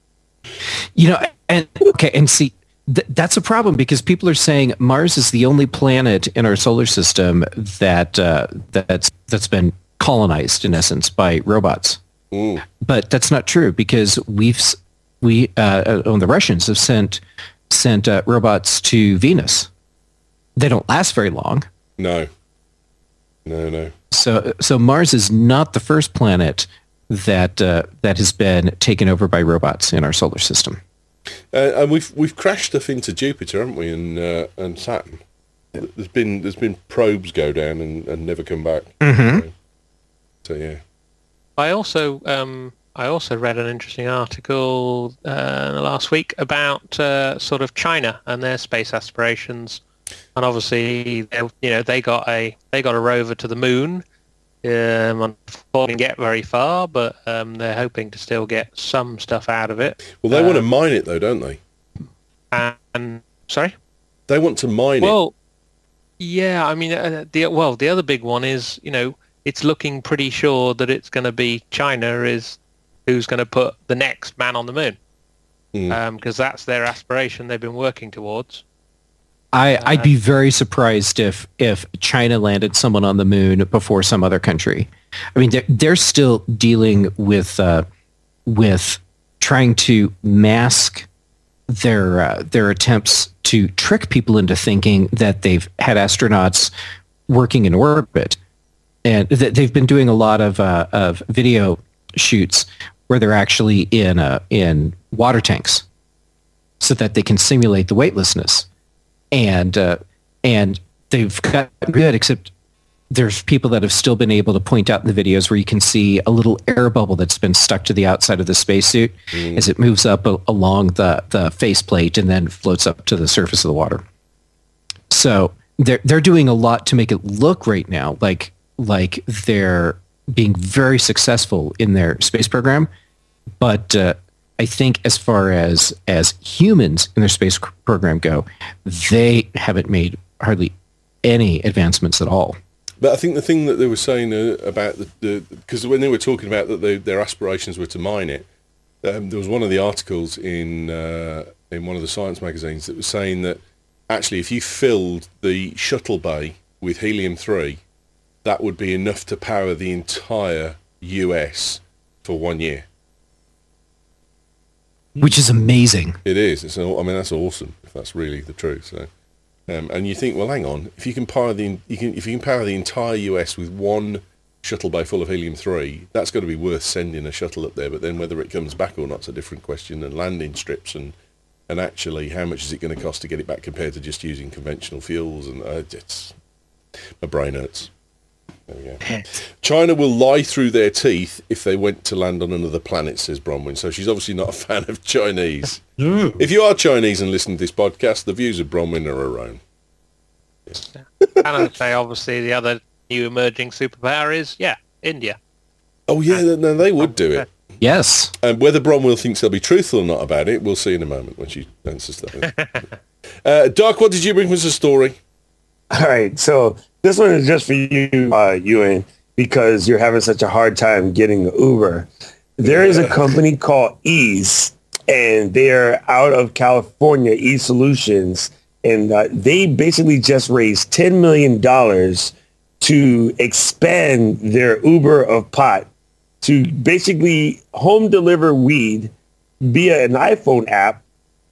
You know, and okay, and see, th- that's a problem because people are saying Mars is the only planet in our solar system that uh, that's that's been colonized in essence by robots.
Mm.
But that's not true because we've s- we uh, uh, the Russians have sent sent uh, robots to Venus. They don't last very long.
No. No, no.
So so Mars is not the first planet that uh, that has been taken over by robots in our solar system.
Uh, and we've we've crashed stuff into Jupiter, haven't we, and uh, and Saturn. There's been there's been probes go down and, and never come back.
Mhm.
So, so yeah.
I also um, I also read an interesting article uh, last week about uh, sort of China and their space aspirations, and obviously they, you know they got a they got a rover to the moon. Um, unfortunately, didn't get very far, but um, they're hoping to still get some stuff out of it.
Well, they want to
Um,
mine it though, don't they?
And sorry.
They want to mine it.
Well, yeah, I mean, uh, the well, the other big one is, you know, it's looking pretty sure that it's going to be China is who's going to put the next man on the moon,
Mm.
because that's their aspiration they've been working towards.
I, I'd be very surprised if if China landed someone on the moon before some other country. I mean, they're, they're still dealing with uh, with trying to mask their uh, their attempts to trick people into thinking that they've had astronauts working in orbit, and th- they've been doing a lot of uh, of video shoots where they're actually in uh, in water tanks, so that they can simulate the weightlessness. And uh, and they've got good, except there's people that have still been able to point out in the videos where you can see a little air bubble that's been stuck to the outside of the spacesuit
Mm.
as it moves up a- along the, the faceplate and then floats up to the surface of the water. So they're they're doing a lot to make it look right now like like they're being very successful in their space program, but uh, I think as far as as humans in their space c- program go, they haven't made hardly any advancements at all.
But I think the thing that they were saying uh, about the because when they were talking about that they, their aspirations were to mine it, um, there was one of the articles in uh, in one of the science magazines that was saying that actually if you filled the shuttle bay with helium three, that would be enough to power the entire U S for one year.
which is amazing.
It is. It's. All, I mean, that's awesome. If that's really the truth. So, um, and you think, well, hang on. If you can power the, you can, if you can power the entire U S with one shuttle bay full of helium three, that's got to be worth sending a shuttle up there. But then whether it comes back or not's a different question. And landing strips and and actually, how much is it going to cost to get it back compared to just using conventional fuels? And uh, it's my brain hurts. There we go. China will lie through their teeth if they went to land on another planet, says Bronwyn. So she's obviously not a fan of Chinese.
No.
If you are Chinese and listen to this podcast, the views of Bronwyn are her own.
And I'd say, obviously, the other new emerging superpower is, yeah, India.
Oh, yeah, no, they would do it.
Yes.
And whether Bronwyn thinks they'll be truthful or not about it, we'll see in a moment when she answers that. uh, Doc, what did you bring as a story?
All right, so this one is just for you, uh, Ewan, because you're having such a hard time getting the Uber. There is a company called Ease, and they're out of California, Ease Solutions, and uh, they basically just raised ten million dollars to expand their Uber of pot to basically home deliver weed via an iPhone app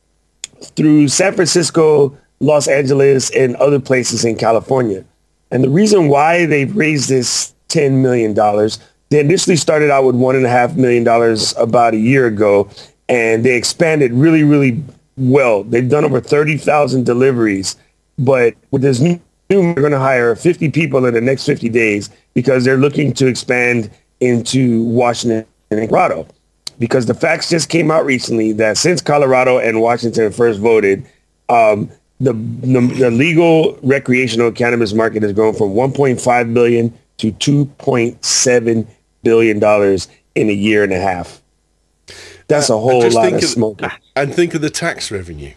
through San Francisco, Los Angeles, and other places in California. And the reason why they've raised this ten million dollars, they initially started out with one point five million dollars about a year ago, and they expanded really, really well. They've done over thirty thousand deliveries, but with this new, they're going to hire fifty people in the next fifty days because they're looking to expand into Washington and Colorado. Because the facts just came out recently that since Colorado and Washington first voted, um, The, the the legal recreational cannabis market has grown from one point five billion dollars to two point seven billion dollars in a year and a half. That's a whole lot of smoke.
And think of the tax revenue.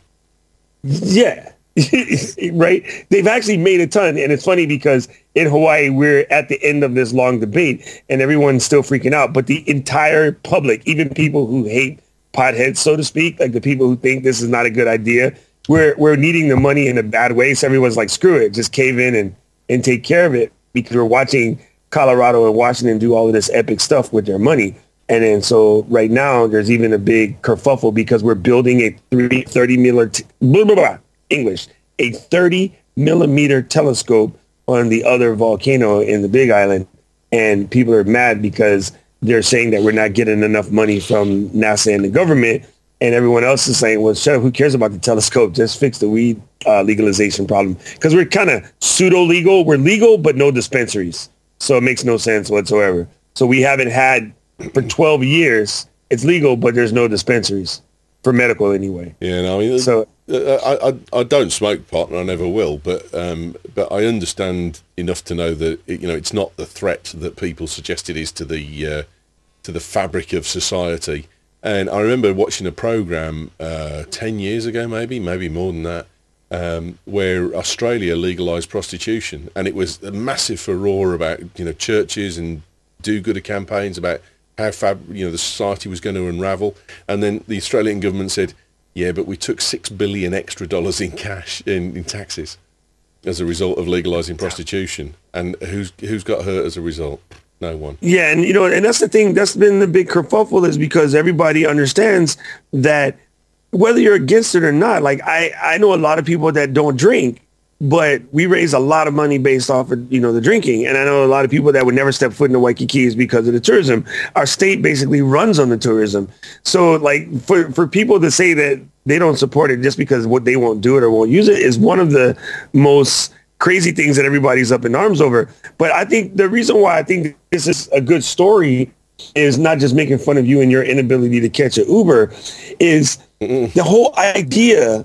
Yeah, right. They've actually made a ton. And it's funny because in Hawaii, we're at the end of this long debate and everyone's still freaking out. But the entire public, even people who hate potheads, so to speak, like the people who think this is not a good idea, We're we're needing the money in a bad way, so everyone's like, screw it, just cave in and, and take care of it, because we're watching Colorado and Washington do all of this epic stuff with their money. And then so right now there's even a big kerfuffle because we're building a three, thirty millimeter, t- blah, blah, blah, English, a thirty millimeter telescope on the other volcano in the Big Island. And people are mad because they're saying that we're not getting enough money from NASA and the government. And everyone else is saying, well, shut up, who cares about the telescope? Just fix the weed uh, legalization problem. Because we're kind of pseudo-legal. We're legal, but no dispensaries. So it makes no sense whatsoever. So we haven't had, for twelve years, it's legal, but there's no dispensaries, for medical anyway.
Yeah, no, I mean,
so,
uh, I, I I don't smoke pot, and I never will, but um, but I understand enough to know that, it, you know, it's not the threat that people suggest it is to the uh, to the fabric of society. And I remember watching a program uh, ten years ago, maybe, maybe more than that, um, where Australia legalised prostitution, and it was a massive furore about, you know, churches and do-gooder campaigns about how fab, you know, the society was going to unravel. And then the Australian government said, "Yeah, but we took six billion extra dollars in cash in, in taxes as a result of legalising prostitution." And who's who's got hurt as a result? No one.
Yeah, and you know, and that's the thing. That's been the big kerfuffle, is because everybody understands that whether you're against it or not. Like I, I know a lot of people that don't drink, but we raise a lot of money based off of, you know, the drinking. And I know a lot of people that would never step foot in the Waikikis because of the tourism. Our state basically runs on the tourism. So like for for people to say that they don't support it just because what they won't do it or won't use it is one of the most crazy things that everybody's up in arms over. But I think the reason why I think this is a good story is not just making fun of you and your inability to catch an Uber, is Mm-mm. the whole idea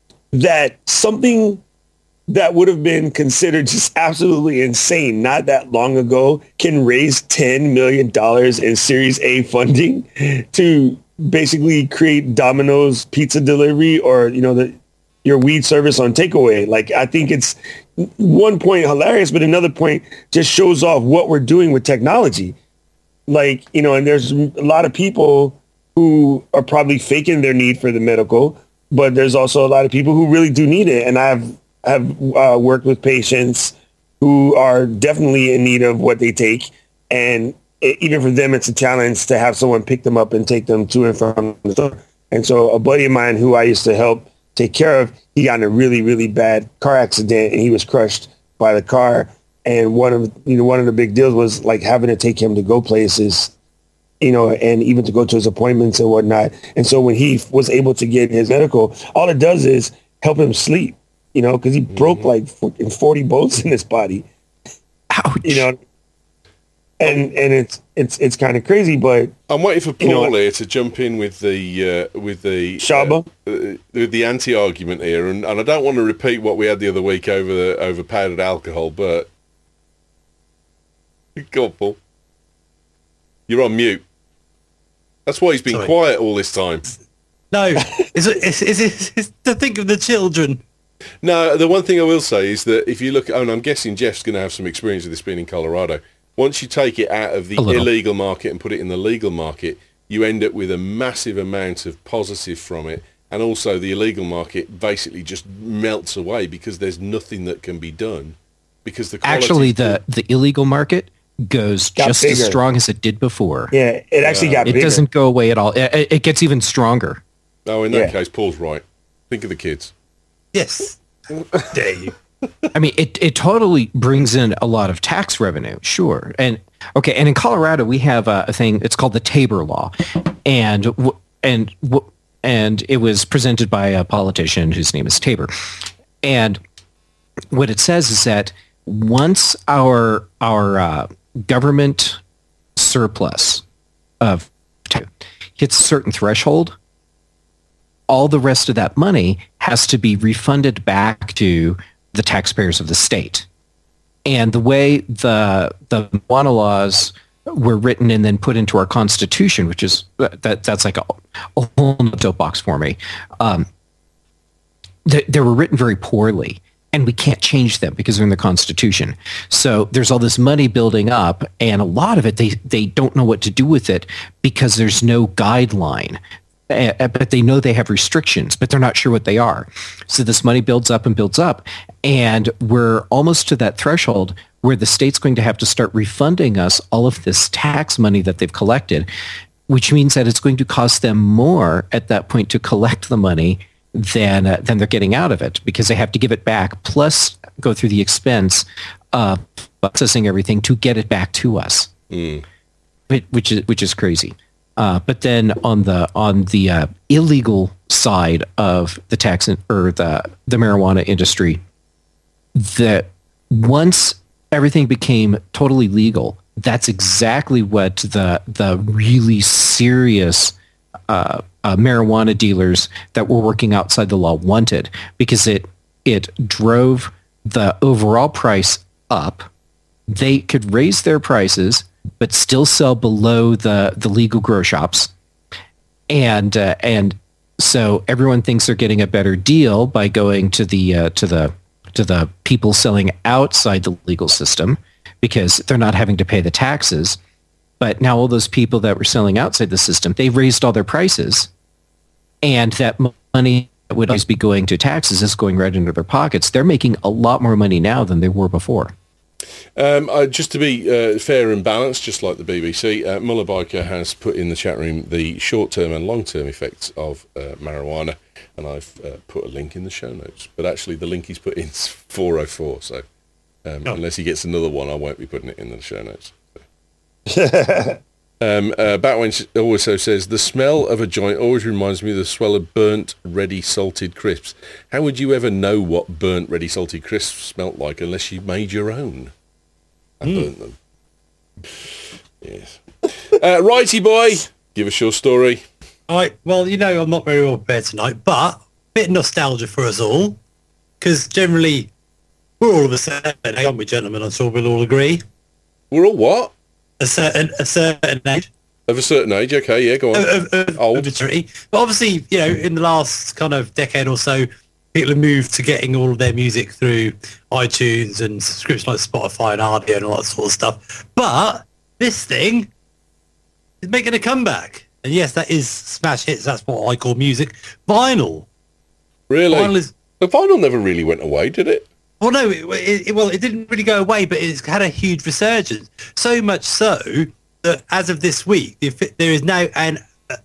that something that would have been considered just absolutely insane not that long ago can raise ten million dollars in Series A funding to basically create Domino's pizza delivery or, you know, the your weed service on takeaway. Like, I think it's one point hilarious, but another point just shows off what we're doing with technology. Like, you know, and there's a lot of people who are probably faking their need for the medical, but there's also a lot of people who really do need it. And I've have uh, worked with patients who are definitely in need of what they take. And it, even for them, it's a challenge to have someone pick them up and take them to and from the store. And so a buddy of mine who I used to help take care of, he got in a really, really bad car accident and he was crushed by the car. And one of, you know, one of the big deals was like having to take him to go places, you know, and even to go to his appointments and whatnot. And so when he was able to get his medical, all it does is help him sleep, you know, because he mm-hmm. broke like forty bones in his body.
Ouch.
You know, and and it's it's it's kind of crazy, but
I'm waiting for Paul
you know,
here to jump in with the uh, with the
Shaba,
uh, with the anti-argument here, and, and I don't want to repeat what we had the other week over the over powdered alcohol, but go on, Paul, you're on mute. That's why he's been
Sorry.
quiet all this time.
No, it's, it's, it's, it's, it's to think of the children.
No, the one thing I will say is that if you look, oh, and I'm guessing Jeff's going to have some experience of this being in Colorado. Once you take it out of the illegal market and put it in the legal market, you end up with a massive amount of positive from it. And also the illegal market basically just melts away because there's nothing that can be done. Because the
Actually, the, the illegal market goes
Got
just
bigger.
as strong as it did before.
yeah, it actually got
It
bigger.
doesn't go away at all. It, it gets even stronger.
Oh, in that
Yeah.
case, Paul's right. Think of the kids.
Yes. Dare you.
I mean, it, it totally brings in a lot of tax revenue, sure. And okay, and in Colorado we have a, a thing. It's called the Tabor Law, and w- and w- and it was presented by a politician whose name is Tabor. And what it says is that once our our uh, government surplus of hits a certain threshold, all the rest of that money has to be refunded back to the taxpayers of the state. And the way the the marijuana laws were written and then put into our Constitution, which is that that's like a, a whole soapbox for me. Um, they, they were written very poorly, and we can't change them because they're in the Constitution. So there's all this money building up, and a lot of it they they don't know what to do with it because there's no guideline. Uh, but they know they have restrictions, but they're not sure what they are. So this money builds up and builds up, and we're almost to that threshold where the state's going to have to start refunding us all of this tax money that they've collected, which means that it's going to cost them more at that point to collect the money than uh, than they're getting out of it, because they have to give it back plus go through the expense of processing everything to get it back to us,
Mm.
which, which is which is crazy. Uh, but then on the on the uh, illegal side of the tax in, or the the marijuana industry, that once everything became totally legal, that's exactly what the the really serious uh, uh, marijuana dealers that were working outside the law wanted, because it it drove the overall price up. They could raise their prices but still sell below the, the legal grow shops. And uh, and so everyone thinks they're getting a better deal by going to the uh, to the to the people selling outside the legal system, because they're not having to pay the taxes. But now all those people that were selling outside the system, they raised all their prices, and that money that would always be going to taxes is going right into their pockets. They're making a lot more money now than they were before.
Um, uh, just to be uh, fair and balanced, just like the B B C, uh, Muller Biker has put in the chat room the short-term and long-term effects of uh, marijuana, and I've uh, put a link in the show notes. But actually, the link he's put in is four oh four, so um, oh. unless he gets another one, I won't be putting it in the show notes. um, uh, Batwench also says, the smell of a joint always reminds me of the smell of burnt, ready, salted crisps. How would you ever know what burnt, ready, salted crisps smelt like unless you made your own? I mm. burnt them. Yes. Uh, righty boy, give us your story.
All right. Well, you know, I'm not very well prepared tonight, but a bit of nostalgia for us all, because generally we're all of a certain age, aren't we, gentlemen? I'm sure we'll all agree.
We're all what?
A certain a certain age.
Of a certain age, okay, yeah, go on.
Of, of,
Old.
of maturity. But obviously, you know, in the last kind of decade or so, people have moved to getting all of their music through iTunes and subscriptions like Spotify and Audio and all that sort of stuff. But this thing is making a comeback. And yes, that is smash hits. That's what I call music. Vinyl.
Really?
Vinyl is...
The vinyl never really went away, did it?
Well, no, it, it, well, it didn't really go away, but it's had a huge resurgence. So much so that as of this week, if it, there is now an uh,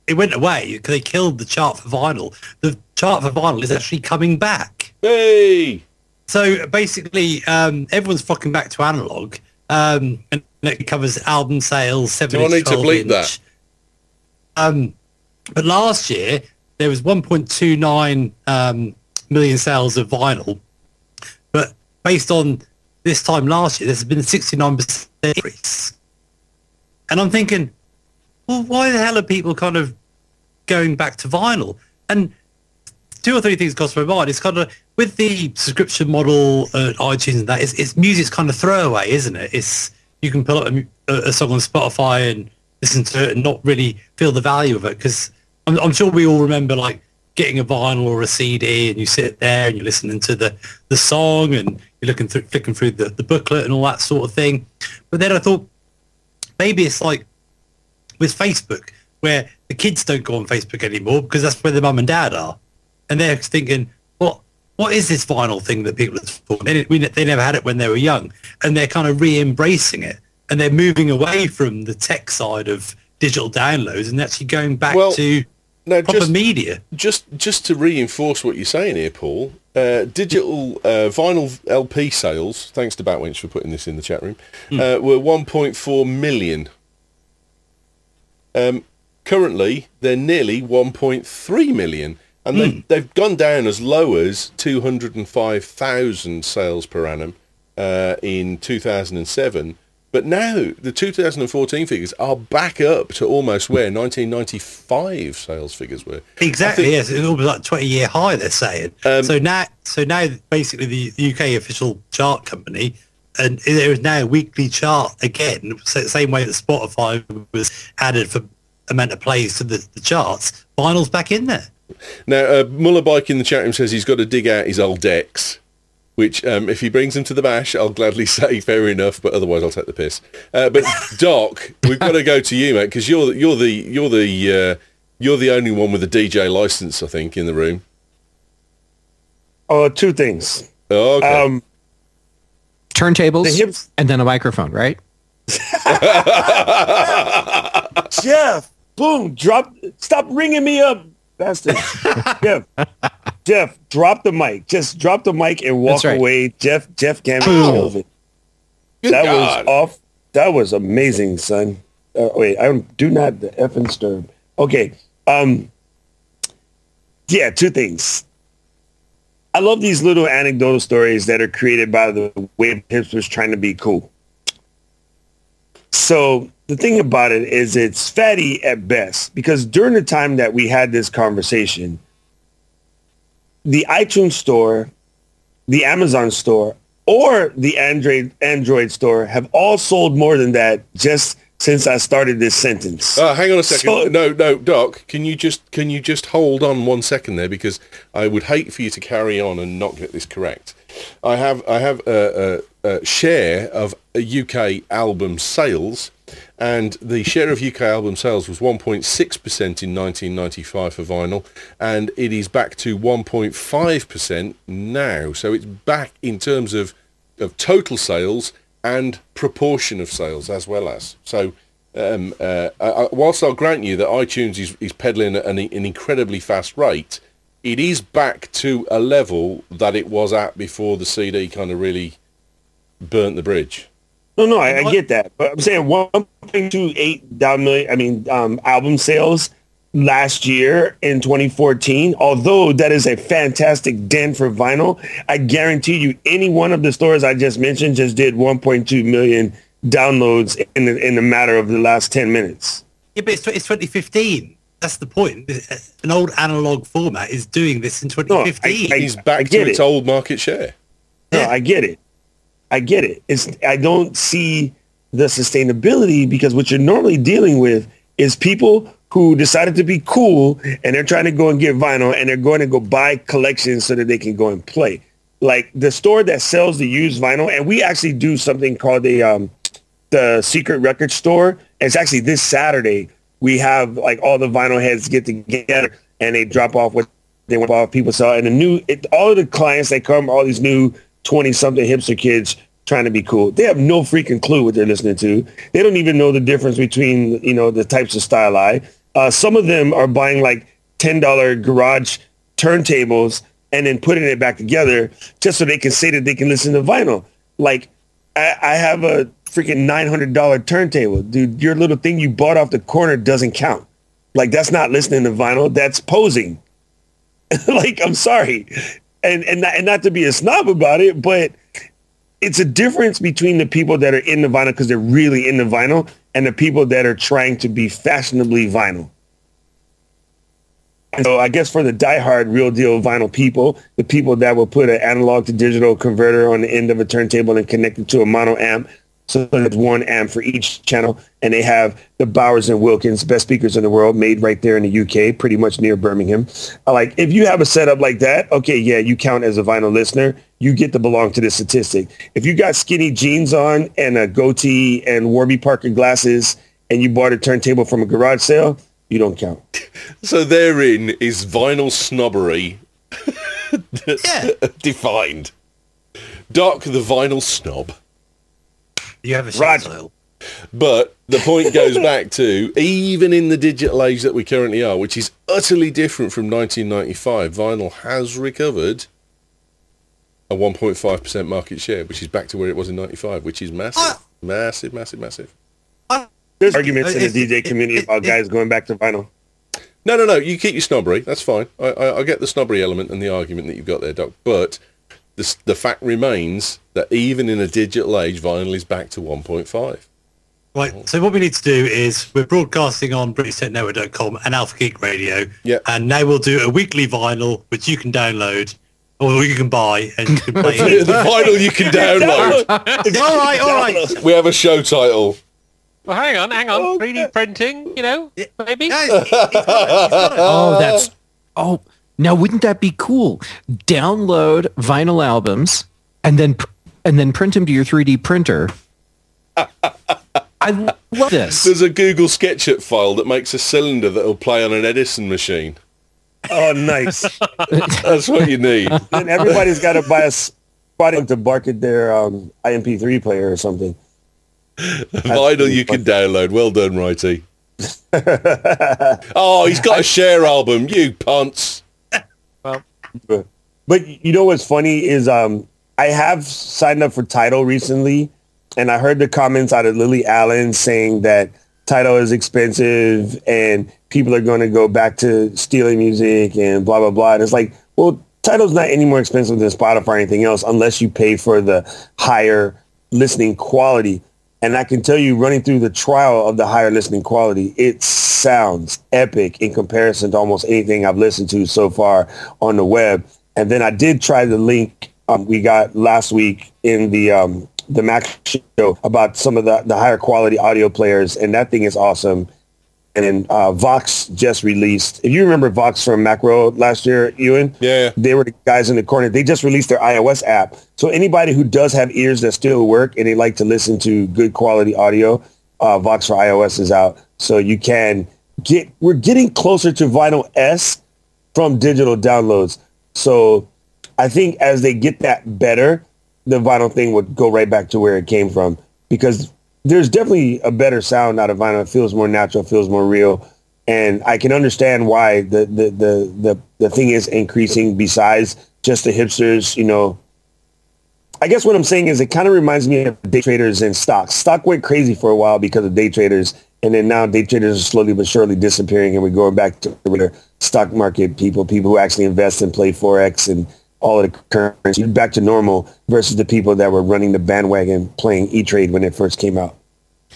it went away because they killed the chart for vinyl. The chart for vinyl is actually coming back.
Hey!
So basically, um, everyone's flocking back to analog, um, and it covers album sales, seven
Do I
inch,
need to
twelve
bleep
inch.
that?
Um, but last year there was one point two nine um, million sales of vinyl, but based on this time last year, there's been a sixty-nine percent increase. And I'm thinking, well, why the hell are people kind of going back to vinyl? And two or three things cross my mind. It's kind of, with the subscription model, uh, iTunes and that, it's, it's music's kind of throwaway, isn't it? It's, you can pull up a, a song on Spotify and listen to it and not really feel the value of it, because I'm, I'm sure we all remember like getting a vinyl or a C D and you sit there and you're listening to the, the song and you're looking through, flicking through the, the booklet and all that sort of thing. But then I thought maybe it's like with Facebook, where the kids don't go on Facebook anymore because that's where their mum and dad are. And they're thinking, what what is this vinyl thing that people are talking? They, we, they never had it when they were young. And they're kind of re-embracing it. And they're moving away from the tech side of digital downloads and actually going back
Well,
to
no,
proper
just,
media.
Just just to reinforce what you're saying here, Paul, uh, digital uh, vinyl L P sales, thanks to Batwinch for putting this in the chat room, mm. uh, were one point four million. Um, currently, they're nearly one point three million. And they've, mm. they've gone down as low as two hundred five thousand sales per annum uh, in two thousand seven. But now the two thousand fourteen figures are back up to almost where nineteen ninety-five sales figures were.
Exactly, think, yes. It was like twenty-year high, they're saying. Um, so now, so now, basically, the, the U K official chart company, and there is now a weekly chart again, so the same way that Spotify was added for amount of plays to the, the charts. Vinyl's back in there.
Now, uh, Mullerbike in the chat room says he's got to dig out his old decks, which um, if he brings them to the bash, I'll gladly say fair enough, but otherwise I'll take the piss. Uh, but Doc, we've got to go to you, mate, because you're you're the you're the uh, you're the only one with a D J license, I think, in the room.
Oh, two things.
Oh, okay.
Um,
Turntables
the hips-
and then a microphone, right?
Jeff, boom, drop. Stop ringing me up, bastard. Jeff, Jeff, drop the mic. Just drop the mic and walk
right.
away. Jeff, Jeff Cameron killed it. That
God.
was off. That was amazing, son. Uh, wait, I do not the effing stir. Okay. Um. Yeah, two things. I love these little anecdotal stories that are created by the wave hipsters trying to be cool. So the thing about it is it's fatty at best, because during the time that we had this conversation, the iTunes store, the Amazon store, or the Android Android store have all sold more than that just since I started this sentence.
Uh, hang on a second.
So,
no, no, Doc, can you just can you just hold on one second there, because I would hate for you to carry on and not get this correct. I have I have a, a, a share of a U K album sales, and the share of U K album sales was one point six percent in nineteen ninety-five for vinyl, and it is back to one point five percent now. So it's back in terms of, of total sales and proportion of sales as well as. So um, uh, I, whilst I'll grant you that iTunes is, is peddling at an, an incredibly fast rate, it is back to a level that it was at before the C D kind of really burnt the bridge.
No, no, I, I get that. But I'm saying one point two eight down million, I mean, um, album sales last year in twenty fourteen, although that is a fantastic dent for vinyl, I guarantee you any one of the stores I just mentioned just did one point two million downloads in the, in the matter of the last ten minutes.
Yeah, but it's, it's twenty fifteen. That's the point. An old analog format is doing this in twenty fifteen.
No, I, I,
He's back
I
to
get
its
it.
old market share.
No,
Yeah.
I get it. I get it. It's I don't see the sustainability, because what you're normally dealing with is people who decided to be cool and they're trying to go and get vinyl and they're going to go buy collections so that they can go and play. Like the store that sells the used vinyl, and we actually do something called the um, the secret record store. It's actually this Saturday. We have like all the vinyl heads get together and they drop off what they want off people sell. And the new, it, all of the clients that come, all these new twenty-something hipster kids trying to be cool. They have no freaking clue what they're listening to. They don't even know the difference between, you know, the types of style I. Uh, some of them are buying like ten dollars garage turntables and then putting it back together just so they can say that they can listen to vinyl. Like, I, I have a freaking nine hundred dollars turntable. Dude, your little thing you bought off the corner doesn't count. Like, that's not listening to vinyl. That's posing. Like, I'm sorry. And, and, not, and not to be a snob about it, but it's a difference between the people that are in the vinyl because they're really into vinyl and the people that are trying to be fashionably vinyl. And so I guess for the diehard real deal vinyl people, the people that will put an analog to digital converter on the end of a turntable and connect it to a mono amp, so it's one amp for each channel, and they have the Bowers and Wilkins, best speakers in the world, made right there in the U K, pretty much near Birmingham. Like, if you have a setup like that, okay, yeah, you count as a vinyl listener. You get to belong to this statistic. If you got skinny jeans on and a goatee and Warby Parker glasses and you bought a turntable from a garage sale, you don't count.
So therein is vinyl snobbery
Yeah.
defined. Doc, the vinyl snob.
You have a
Roger.
shot.
But the point goes back to, even in the digital age that we currently are, which is utterly different from nineteen ninety-five, vinyl has recovered a one point five percent market share, which is back to where it was in ninety-five, which is massive.
Uh,
massive, massive, massive.
There's arguments in the
It's-
D J community
it-
about
it-
guys going back to vinyl.
No, no, no, you keep your snobbery. That's fine. I, I, I get the snobbery element and the argument that you've got there, Doc. But the, the fact remains that even in a digital age, vinyl is back to one point five.
Right, so what we need to do is we're broadcasting on british tech network dot com and Alpha Geek Radio.
Yeah.
And now we'll do a weekly vinyl, which you can download or you can buy and you can play.
the vinyl you can download.
all right, all right.
We have a show title.
Well, hang on, hang on.
Oh,
three D
yeah.
printing, you know, maybe.
Yeah, he's- he's got it, he's got it.
Oh, that's oh. Now, wouldn't that be cool? Download vinyl albums and then pr- and then print them to your three D printer. I love this.
There's a Google SketchUp file that makes a cylinder that'll play on an Edison machine.
Oh, nice.
That's what you need.
And everybody's got to buy a spotting to bark at their um, I M P three player or something.
Vinyl you can download. Well done, Righty. Oh, he's got a Cher album. You punts.
Well,
But, but you know what's funny is um, I have signed up for Tidal recently, and I heard the comments out of Lily Allen saying that Tidal is expensive and people are going to go back to stealing music and blah, blah, blah. And it's like, well, Tidal's not any more expensive than Spotify or anything else unless you pay for the higher listening quality. And I can tell you, running through the trial of the higher listening quality, it sounds epic in comparison to almost anything I've listened to so far on the web. And then I did try the link um, we got last week in the um, the Mac show about some of the, the higher quality audio players, and that thing is awesome. And then uh, Vox just released, if you remember Vox from Macworld last year, Ewan,
Yeah.
they were the guys in the corner. They just released their iOS app. So anybody who does have ears that still work and they like to listen to good quality audio, uh, Vox for iOS is out. So you can get, we're getting closer to Vinyl S from digital downloads. So I think as they get that better, the vinyl thing would go right back to where it came from, because there's definitely a better sound out of vinyl. It feels more natural, feels more real. And I can understand why the, the, the, the, the thing is increasing besides just the hipsters, you know. I guess what I'm saying is it kind of reminds me of day traders and stocks. Stock went crazy for a while because of day traders. And then now day traders are slowly but surely disappearing, and we're going back to regular stock market people, people who actually invest and play Forex and all of the currency, back to normal versus the people that were running the bandwagon playing E-Trade when it first came out.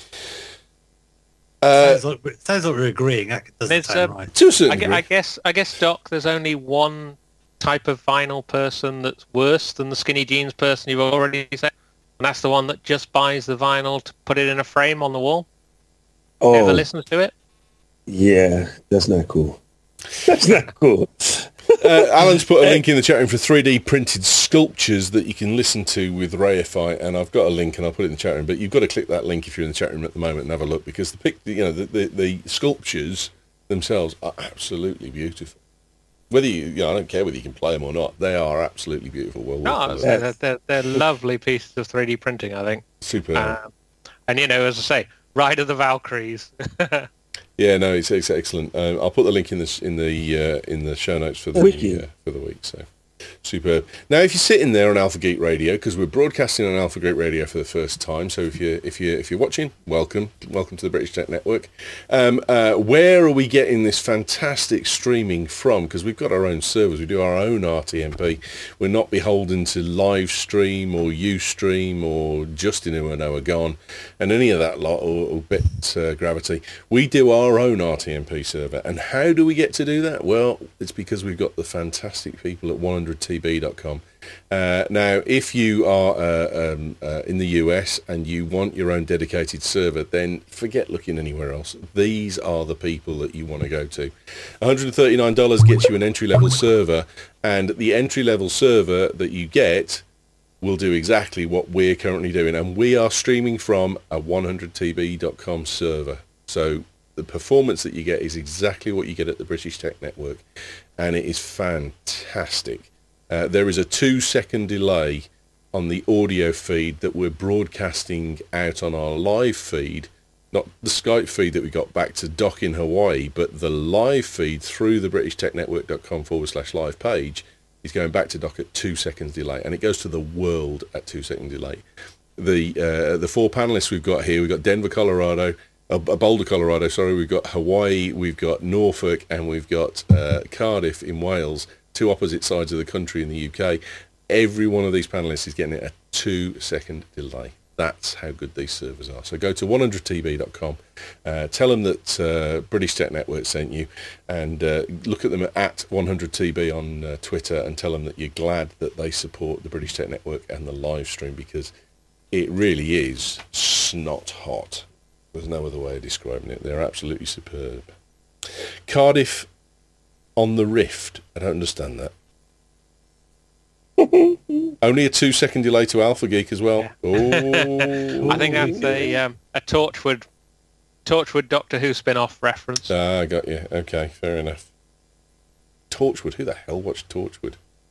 Uh,
sounds, like, we're- sounds like we're agreeing. That doesn't
There's,
sound
uh,
right.
to a
I,
certain
gue-
degree.
I guess, I guess, Doc, there's only one type of vinyl person that's worse than the skinny jeans person you've already said, and that's the one that just buys the vinyl to put it in a frame on the wall.
Oh,
Never listens to it.
yeah, that's not cool. That's not cool.
Uh, Alan's put a link in the chat room for three D printed sculptures that you can listen to with Rayify, and I've got a link and I'll put it in the chat room. But you've got to click that link if you're in the chat room at the moment and have a look, because the pic, you know, the, the, the sculptures themselves are absolutely beautiful. Whether you, you know, I don't care whether you can play them or not, they are absolutely beautiful. Well,
No,
worth a look.
they're, they're, they're lovely pieces of three D printing, I think.
Superb.
Um, and, you know, as I say, Ride of the Valkyries.
Yeah, no, it's, it's excellent. Um, I'll put the link in the in the uh, in the show notes for the
Wiki.
uh, for the week. So superb. Now, if you're sitting there on Alpha Geek Radio, because we're broadcasting on Alpha Geek Radio for the first time, so if you if you if you're watching, welcome, welcome to the British Tech Network. Um, uh, where are we getting this fantastic streaming from? Because we've got our own servers, we do our own R T M P. We're not beholden to live stream or Ustream or Justin who I know are gone, and any of that lot or, or bit uh, gravity. We do our own R T M P server, and how do we get to do that? Well, it's because we've got the fantastic people at one hundred T B dot com. Uh, now, if you are uh, um, uh, in the U S and you want your own dedicated server, then forget looking anywhere else. These are the people that you want to go to. one hundred thirty-nine dollars gets you an entry-level server, and the entry-level server that you get will do exactly what we're currently doing, and we are streaming from a one hundred T B dot com server. So the performance that you get is exactly what you get at the British Tech Network, and it is fantastic. Uh, there is a two-second delay on the audio feed that we're broadcasting out on our live feed, not the Skype feed that we got back to Doc in Hawaii, but the live feed through the british tech network dot com forward slash live page is going back to Doc at two seconds delay, and it goes to the world at two second delay. The uh, the four panelists we've got here, we've got Denver, Colorado, uh, Boulder, Colorado, sorry, we've got Hawaii, we've got Norfolk, and we've got uh, Cardiff in Wales, two opposite sides of the country in the U K. Every one of these panelists is getting it a two second delay. That's how good these servers are. So go to one hundred T B dot com, uh, tell them that uh, British Tech Network sent you, and uh, look at them at one hundred T B on uh, Twitter and tell them that you're glad that they support the British Tech Network and the live stream, because it really is snot hot. There's no other way of describing it. They're absolutely superb. Cardiff on the Rift. I don't understand that. Only a two second delay to Alpha Geek as well.
Yeah.
Oh,
I think that's a um, a Torchwood Torchwood Doctor Who spin-off reference.
Ah, I got you. Okay, fair enough. Torchwood. Who the hell watched Torchwood?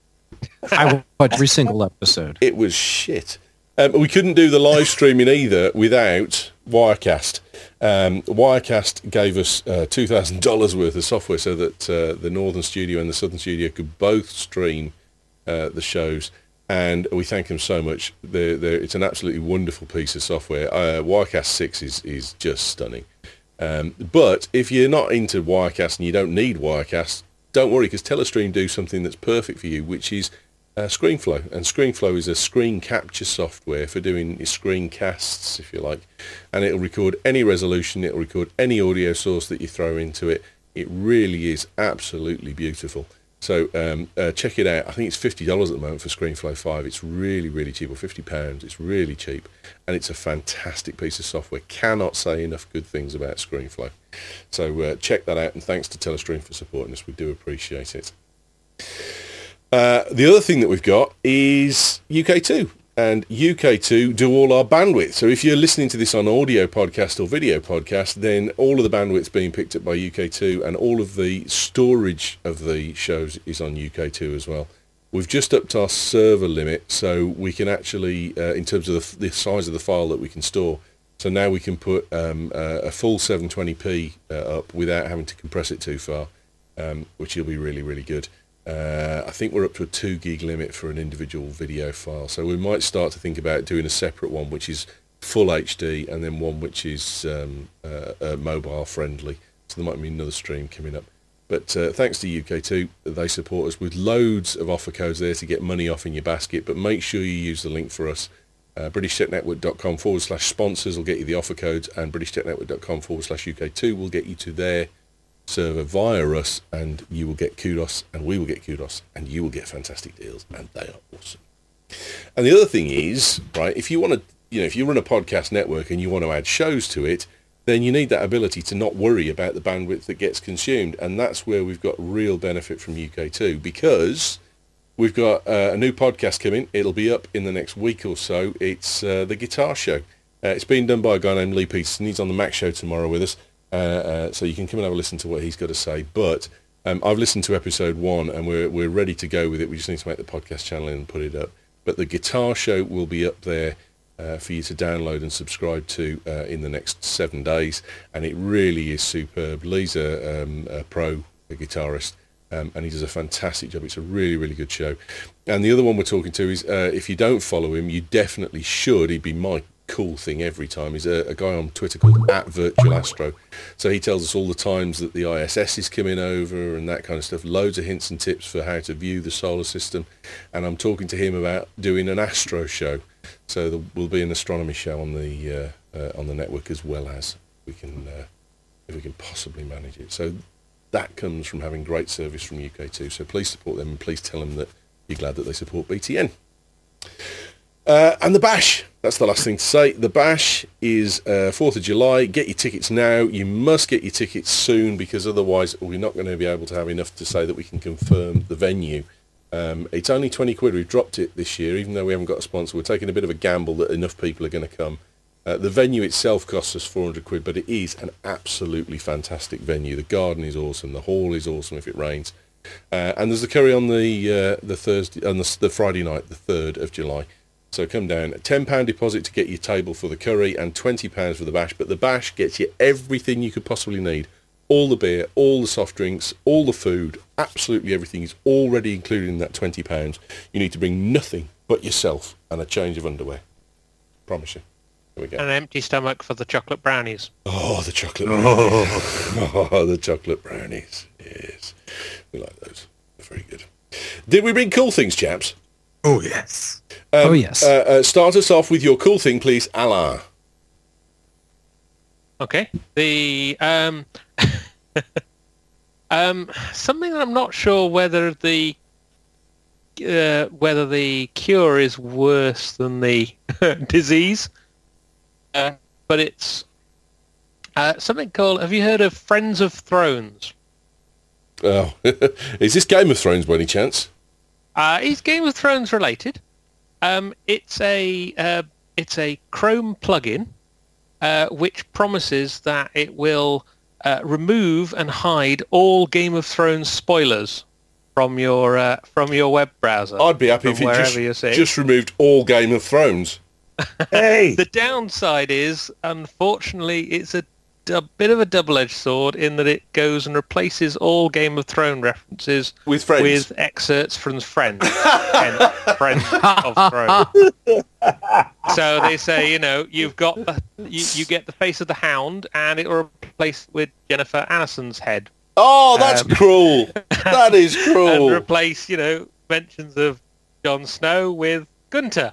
I watch every single episode.
It was shit. Um, we couldn't do the live streaming either without Wirecast. Um, Wirecast gave us uh, two thousand dollars worth of software so that uh, the Northern Studio and the Southern Studio could both stream uh, the shows, and we thank them so much. They're, they're, it's an absolutely wonderful piece of software. Uh, Wirecast six is, is just stunning. Um, but if you're not into Wirecast and you don't need Wirecast, don't worry, because Telestream do something that's perfect for you, which is Uh, ScreenFlow. And ScreenFlow is a screen capture software for doing screencasts, if you like. And it'll record any resolution, it'll record any audio source that you throw into it. It really is absolutely beautiful. So um, uh, check it out. I think it's fifty dollars at the moment for ScreenFlow five. It's really, really cheap, or fifty pounds. It's really cheap. And it's a fantastic piece of software. Cannot say enough good things about ScreenFlow. So uh, check that out, and thanks to Telestream for supporting us. We do appreciate it. Uh, the other thing that we've got is U K two, and U K two do all our bandwidth. So if you're listening to this on audio podcast or video podcast, then all of the bandwidth's being picked up by U K two, and all of the storage of the shows is on U K two as well. We've just upped our server limit, so we can actually, uh, in terms of the, the size of the file that we can store, so now we can put um, uh, a full seven twenty p uh, up without having to compress it too far, um, which will be really, really good. Uh, I think we're up to a two gig limit for an individual video file, so we might start to think about doing a separate one which is full H D, and then one which is um, uh, uh, mobile friendly. So there might be another stream coming up. But uh, thanks to U K two, they support us with loads of offer codes there to get money off in your basket. But make sure you use the link for us. Uh, british tech network dot com forward slash sponsors will get you the offer codes, and british tech network dot com forward slash U K two will get you to their server via us, and you will get kudos, and we will get kudos, and you will get fantastic deals, and they are awesome. And the other thing is, right, if you want to, you know, if you run a podcast network and you want to add shows to it, then you need that ability to not worry about the bandwidth that gets consumed, and that's where we've got real benefit from U K two, because we've got uh, a new podcast coming. It'll be up in the next week or so. It's uh, The Guitar Show. Uh, it's been done by a guy named Lee Peterson. He's on the Mac Show tomorrow with us. Uh, uh, so you can come and have a listen to what he's got to say. But um, I've listened to episode one, and we're we're ready to go with it. We just need to make the podcast channel and put it up. But the Guitar Show will be up there uh, for you to download and subscribe to uh, in the next seven days, and it really is superb. Lee's a, um, a pro a guitarist, um, and he does a fantastic job. It's a really, really good show. And the other one we're talking to is, uh, if you don't follow him, you definitely should. He'd be my cool thing every time. He's a, a guy on Twitter called at Virtual Astro. So he tells us all the times that the I S S is coming over and that kind of stuff. Loads of hints and tips for how to view the solar system. And I'm talking to him about doing an astro show. So there will be an astronomy show on the uh, uh, on the network as well, as we can uh, if we can possibly manage it. So that comes from having great service from U K two. So please support them, and please tell them that you're glad that they support B T N. Uh, and the Bash, that's the last thing to say. The Bash is uh, fourth of July. Get your tickets now. You must get your tickets soon, because otherwise we're not going to be able to have enough to say that we can confirm the venue. Um, it's only twenty quid. We've dropped it this year, even though we haven't got a sponsor. We're taking a bit of a gamble that enough people are going to come. Uh, the venue itself costs us four hundred quid, but it is an absolutely fantastic venue. The garden is awesome. The hall is awesome if it rains. Uh, and there's the curry on the uh, the Thursday, on the, the Friday night, the third of July. So come down, a ten pounds deposit to get your table for the curry and twenty pounds for the Bash. But the Bash gets you everything you could possibly need. All the beer, all the soft drinks, all the food, absolutely everything is already included in that twenty pounds. You need to bring nothing but yourself and a change of underwear. Promise you. There we go.
An empty stomach for the chocolate brownies.
Oh, the chocolate brownies. Oh, oh the chocolate brownies. Yes. We like those. They're very good. Did we bring cool things, chaps?
Oh, yes.
Um,
Oh, yes.
Uh, uh, start us off with your cool thing, please, Alain.
Okay. The um, um, something that I'm not sure whether the uh, whether the cure is worse than the disease, uh, but it's uh, something called. Have you heard of Friends of Thrones?
Oh, is this Game of Thrones by any chance?
Uh, it's Game of Thrones related. Um, it's a uh, it's a Chrome plugin uh, which promises that it will uh, remove and hide all Game of Thrones spoilers from your uh, from your web browser.
I'd be happy if
from
it
wherever
just,
you're sitting.
just removed all Game of Thrones.
Hey,
The downside is, unfortunately, it's a, a bit of a double-edged sword in that it goes and replaces all Game of Thrones references
With Friends.
with excerpts from Friends. Hence, Friends of Thrones. So they say, you know, you've got the, you, you get the face of the Hound, and it will replace with Jennifer Aniston's head,
Oh, that's
Um,
cruel. That is
and
cruel.
replace, you know, mentions of Jon Snow with Gunter.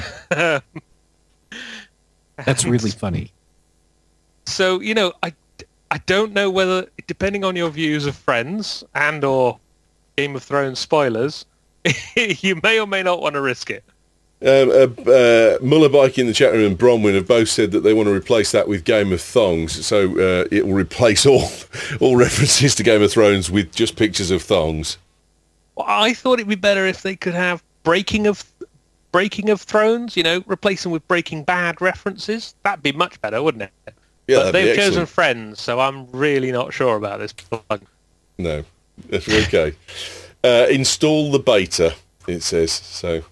That's really funny.
So, you know, I, I don't know whether, depending on your views of Friends and or Game of Thrones spoilers, you may or may not want to risk it.
Um, uh, uh, Mullerbike in the chat room and Bronwyn have both said that they want to replace that with Game of Thongs. So uh, it will replace all all references to Game of Thrones with just pictures of thongs.
Well, I thought it'd be better if they could have Breaking of Breaking of Thrones, you know, replace them with Breaking Bad references. That'd be much better, wouldn't it?
Yeah,
But
that'd be
they've chosen
excellent.
Friends, so I'm really not sure about this plug.
No, that's okay. Uh, install the beta, it says. So,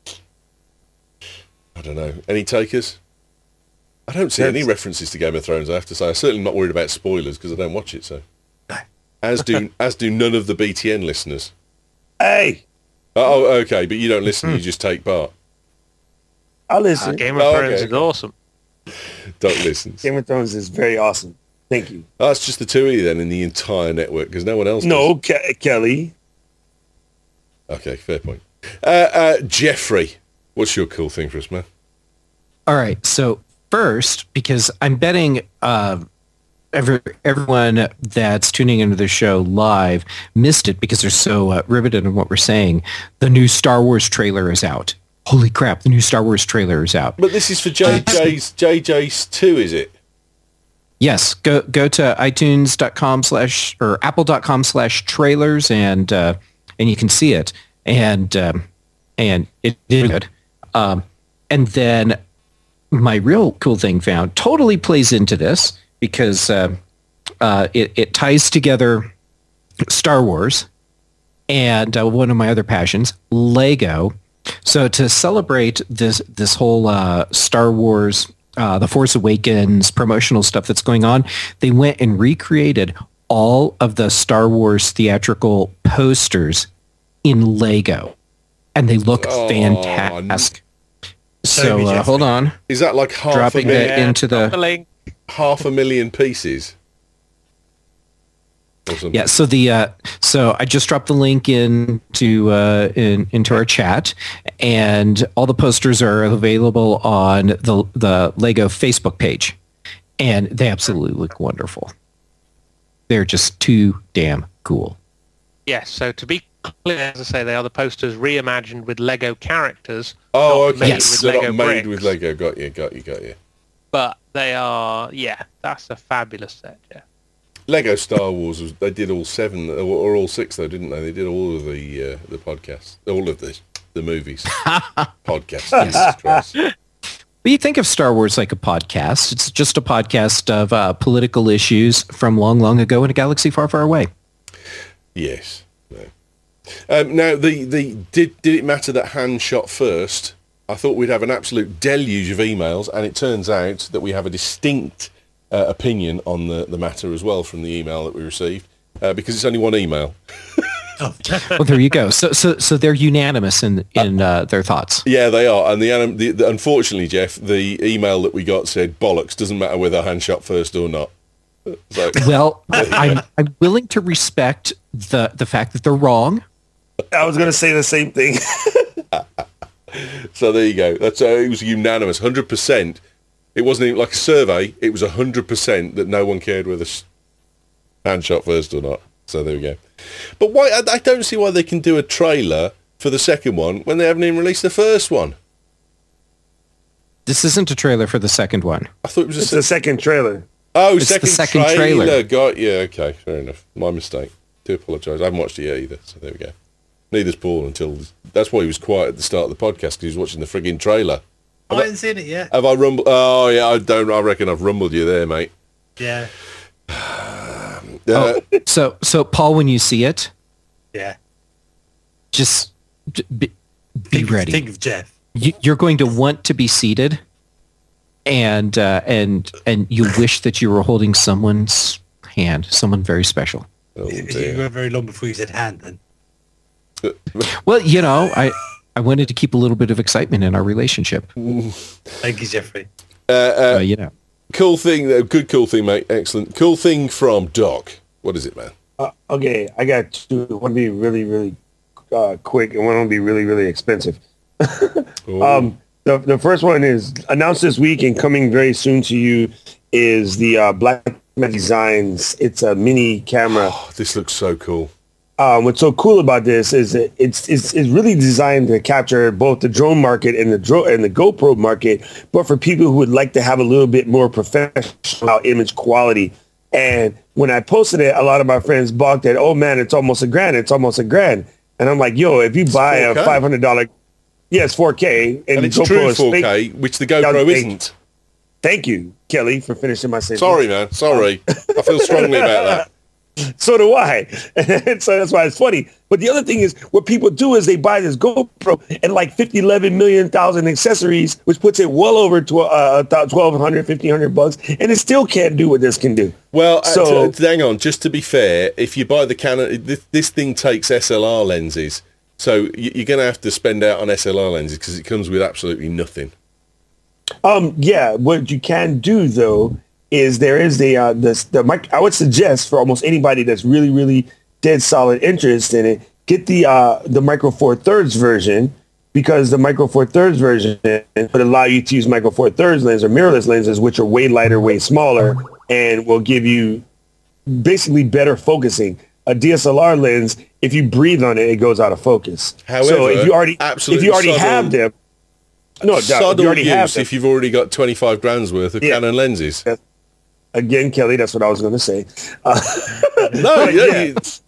I don't know. Any takers? I don't see any
That's-
references to Game of Thrones, I have to say. I'm certainly not worried about spoilers because I don't watch it, so. As do as do none of the B T N listeners.
hey,
Oh, okay, but you don't listen, you just take part.
I'll
Uh,
listen.
Game of
Oh,
Thrones
okay.
is awesome.
Don't listen.
Game of Thrones is very awesome. Thank you.
Oh, that's just the two of you then in the entire network because no one else
No, Ke- Kelly.
does. Okay, fair point. Uh, uh, Jeffrey, what's your cool thing for us, man?
All right. So first, because I'm betting uh, every, everyone that's tuning into the show live missed it because they're so uh, riveted on what we're saying. The new Star Wars trailer is out. Holy crap! The new Star Wars trailer is out.
But this is for J J's J J's two, is it?
Yes, go go to iTunes.com slash or Apple.com slash trailers and uh, and you can see it and um, and it is good. Um, and then my real cool thing found totally plays into this because uh, uh, it it ties together Star Wars and uh, one of my other passions, Lego. So to celebrate this this whole uh, Star Wars, uh, The Force Awakens promotional stuff that's going on, they went and recreated all of the Star Wars theatrical posters in Lego, and they look
Oh,
fantastic. So
Toby
uh,
Jeffrey.
hold on,
Is that like half
dropping
a
that
million,
into
drop
the
link.
half a million pieces? Or something?
yeah. So the uh, so I just dropped the link into uh, in into our chat, and all the posters are available on the the Lego Facebook page, and they absolutely look wonderful. They're just too damn cool.
Yes, so to be clear, as I say, they are the posters reimagined with Lego characters.
Oh,
not
okay.
made
Yes.
with
They're
Lego
not made
bricks,
with Lego. Got you, got you, got you.
But they are, yeah, that's a fabulous set, yeah.
Lego Star Wars was they did all seven or or all six though, didn't they? They did all of the uh, the podcasts, all of the the movies, podcasts. Jesus Christ.
But you think of Star Wars like a podcast. It's just a podcast of uh, political issues from long, long ago in a galaxy far, far away.
Yes. No. Um, now the the did did it matter that Han shot first? I thought we'd have an absolute deluge of emails, and it turns out that we have a distinct uh, opinion on the, the matter as well from the email that we received, uh, because it's only one email.
Oh,
Well, there you go. So, so, so they're unanimous in in uh, their thoughts.
Yeah, they are. And the, anim- the, the unfortunately, Jeff, the email that we got said bollocks. Doesn't matter whether Han shot first or not. So,
Well, I'm I'm willing to respect the the fact that they're wrong.
I was gonna say the same thing.
so there you go. That's uh, it was unanimous, hundred percent. It wasn't even like a survey. It was hundred percent that no one cared whether sh- Han shot first or not. So there we go. But why? I, I don't see why they can do a trailer for the second one when they haven't even released the first one.
This isn't a trailer for the second one.
I thought it was a
It's
se-
the second trailer.
oh
it's the
second,
second
trailer.
trailer.
Got you. Okay, fair enough. My mistake. Do apologise. I haven't watched it yet either. So there we go. Neither's Paul until that's why he was quiet at the start of the podcast because he was watching the frigging trailer.
I haven't seen it yet.
Have I rumbled? Oh yeah, I don't. I reckon I've rumbled you there, mate.
Yeah,
Uh,
Oh, so so Paul, when you see it,
yeah.
just j- be, be
Think,
ready.
think of Jeff.
You, you're going to want to be seated, and uh, and and you wish that you were holding someone's hand, someone very special.
oh,
You
dear.
went very long before you said hand then.
Well, you know, I I wanted to keep a little bit of excitement in our relationship.
Thank you, Jeffrey.
Uh, you know.
Cool thing, uh, good cool thing, mate. Excellent. Cool thing from Doc. What is it, man?
Uh, okay, I got two. One to be really, really uh, quick, and one will be really, really expensive.
Oh,
Um, the the first one is announced this week and coming very soon to you is the uh, Black Designs. It's a mini camera.
oh, this looks so cool.
Um, what's so cool about this is that it's, it's it's really designed to capture both the drone market and the dro- and the GoPro market, but for people who would like to have a little bit more professional image quality. And when I posted it, a lot of my friends balked at, oh man, it's almost a grand, it's almost a grand. And I'm like, yo, if you buy a
four K.
five hundred dollars, yeah, it's four K, and,
And it's
GoPro
true
is
four K,
fake.
which the GoPro
Yeah,
isn't.
Thank you, Kelly, for finishing my sentence.
Sorry, man. Sorry. I feel strongly about that.
So do I. And so that's why it's funny. But the other thing is what people do is they buy this GoPro and like fifty, eleven million thousand accessories, which puts it well over tw- uh, twelve hundred, fifteen hundred bucks. And it still can't do what this can do.
Well,
So-
uh, t- hang on. Just to be fair, if you buy the Canon, this, this thing takes S L R lenses. So y- you're going to have to spend out on S L R lenses because it comes with absolutely nothing.
Um, yeah, what you can do though is there is the uh, the the mic. I would suggest for almost anybody that's really really dead solid interest in it, get the uh, the Micro Four Thirds version because the Micro Four Thirds version would allow you to use Micro Four Thirds lens or mirrorless lenses, which are way lighter, way smaller, and will give you basically better focusing. A D S L R lens, if you breathe on it, it goes out of focus.
However,
so if you already
absolutely
if you already
subtle-
have them, no doubt, if
Subtle
you already have
use
them,
if you've already got twenty-five grand's worth of
Yeah.
Canon lenses.
again, Kelly, that's what I was going to say. Uh,
No,
But
yeah,
yeah.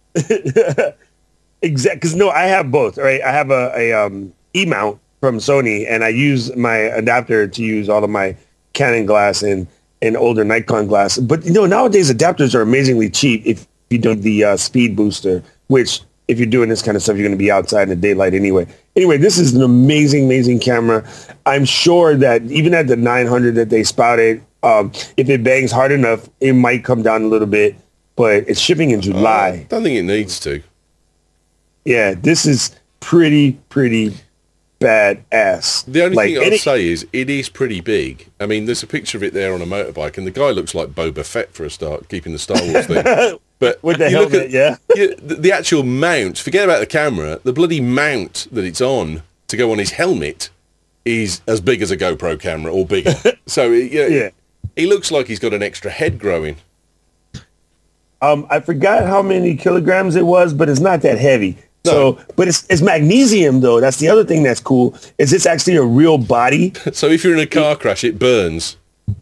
you-
exactly. Because no, I have both. Right, I have a, a um, E mount from Sony, and I use my adapter to use all of my Canon glass and and older Nikon glass. But you know, nowadays adapters are amazingly cheap if you do the uh, speed booster, which if you're doing this kind of stuff, you're going to be outside in the daylight anyway. anyway, this is an amazing, amazing camera. I'm sure that even at the nine hundred that they spouted, um, if it bangs hard enough, it might come down a little bit. But it's shipping in July.
I don't think it needs to.
Yeah, this is pretty, pretty badass.
The only
like,
thing I'll
any-
say is it is pretty big. I mean, there's a picture of it there on a motorbike, and the guy looks like Boba Fett for a start, keeping the Star Wars thing. But
With the
you look
helmet,
at,
yeah.
you- the, the actual mount, forget about the camera, the bloody mount that it's on to go on his helmet is as big as a GoPro camera or bigger. So, it, you know,
Yeah.
he looks like he's got an extra head growing.
Um, I forgot how many kilograms it was, but it's not that heavy.
No.
So, but it's it's magnesium though. That's the other thing that's cool. Is it's actually a real body?
So if you're in a car crash, it burns.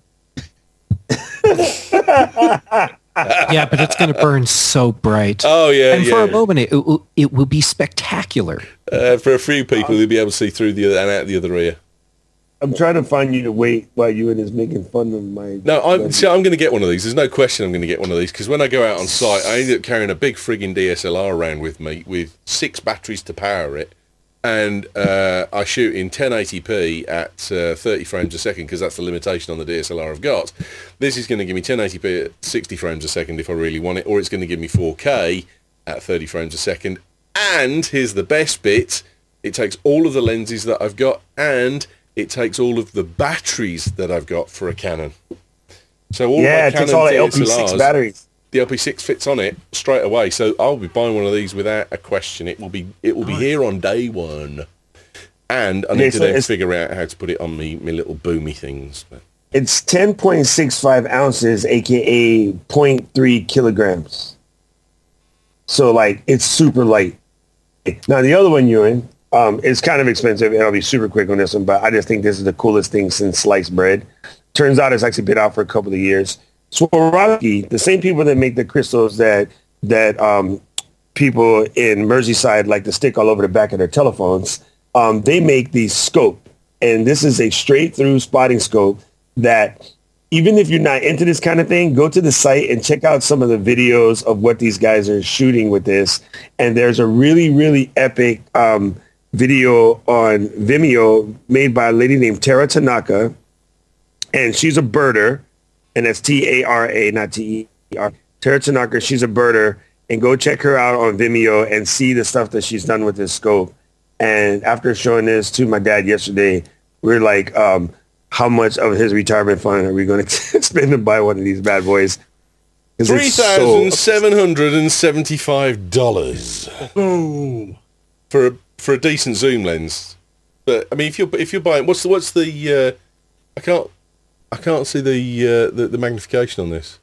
Yeah, but it's going to burn so bright.
Oh, yeah,
and
yeah.
for a moment, it, it, will, it will be spectacular.
Uh, for a few people, they'll be able to see through the other and out the other ear.
I'm trying to find you to wait while you and is making fun of my.
No, I'm, see, I'm going to get one of these. There's no question I'm going to get one of these because when I go out on site, I end up carrying a big frigging D S L R around with me with six batteries to power it. And uh, I shoot in ten eighty p at uh, thirty frames a second because that's the limitation on the D S L R I've got. This is going to give me ten eighty p at sixty frames a second if I really want it, or it's going to give me four K at thirty frames a second. And here's the best bit. It takes all of the lenses that I've got and it takes all of the batteries that I've got for a Canon. So all
yeah,
my
it takes
Canon
all the
D
L
S
P
L
six
Rs,
batteries.
the L P six fits on it straight away. So I'll be buying one of these without a question. It will be it will be here on day one. And I need
Okay,
to
so
then
it's-
figure out how to put it on me me little boomy things. But
It's ten point six five ounces, aka zero point three kilograms. So like it's super light. Now the other one, Ewan, um, is kind of expensive, and I'll be super quick on this one, but I just think this is the coolest thing since sliced bread. Turns out it's actually been out for a couple of years. Swarovski, the same people that make the crystals that that um, people in Merseyside like to stick all over the back of their telephones, um, they make the scope, and this is a straight through spotting scope that even if you're not into this kind of thing, go to the site and check out some of the videos of what these guys are shooting with this. And there's a really, really epic um, video on Vimeo made by a lady named Tara Tanaka. And she's a birder. And that's T A R A, not T E R. Tara Tanaka, she's a birder. And go check her out on Vimeo and see the stuff that she's done with this scope. And after showing this to my dad yesterday, we we're like, um, how much of his retirement fund are we going to spend to buy one of these bad boys?
three thousand seven hundred and seventy-five dollars
Boom.
for a for a decent zoom lens. But I mean, if you're if you're buying, what's the what's the? Uh, I can't I can't see the uh, the, the magnification on this.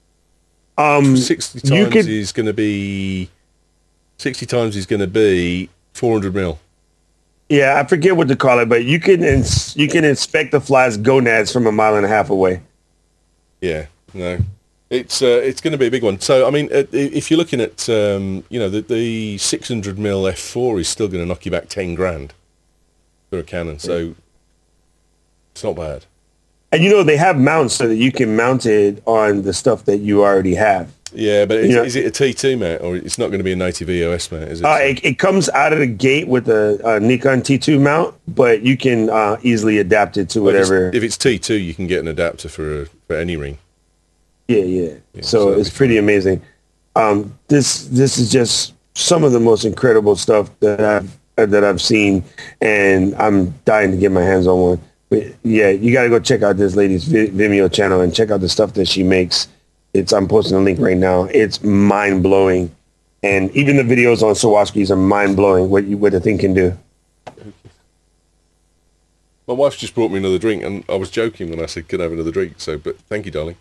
Um,
Sixty
you
times
could-
is going to be sixty times is going to be four hundred mil.
Yeah, I forget what to call it, but you can ins- you can inspect the fly's gonads from a mile and a half away.
Yeah, no, it's uh, it's going to be a big one. So I mean, uh, if you're looking at um, you know the, the six hundred mil f four is still going to knock you back ten grand for a Canon. So it's not bad.
And you know they have mounts so that you can mount it on the stuff that you already have.
Yeah, but is,
Yeah.
is it a T two mount or it's not going to be a native E O S mount? Is it?
Uh, it, it comes out of the gate with a, a Nikon T two mount, but you can uh, easily adapt it to
Well, if it's-
whatever.
If it's T two, you can get an adapter for a, for any ring.
Yeah, yeah.
Yeah,
so
so that'd
it's
be
pretty amazing. Um, this this is just some of the most incredible stuff that I've uh, that I've seen, and I'm dying to get my hands on one. But yeah, you got to go check out this lady's Vi- Vimeo channel and check out the stuff that she makes. It's I'm posting a link right now. It's mind blowing, and even the videos on Swarovski's are mind blowing. What you what the thing can do.
My wife just brought me another drink, and I was joking when I said, "Could I have another drink?" So, but thank you, darling.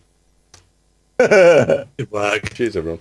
Good work.
Cheers, everyone.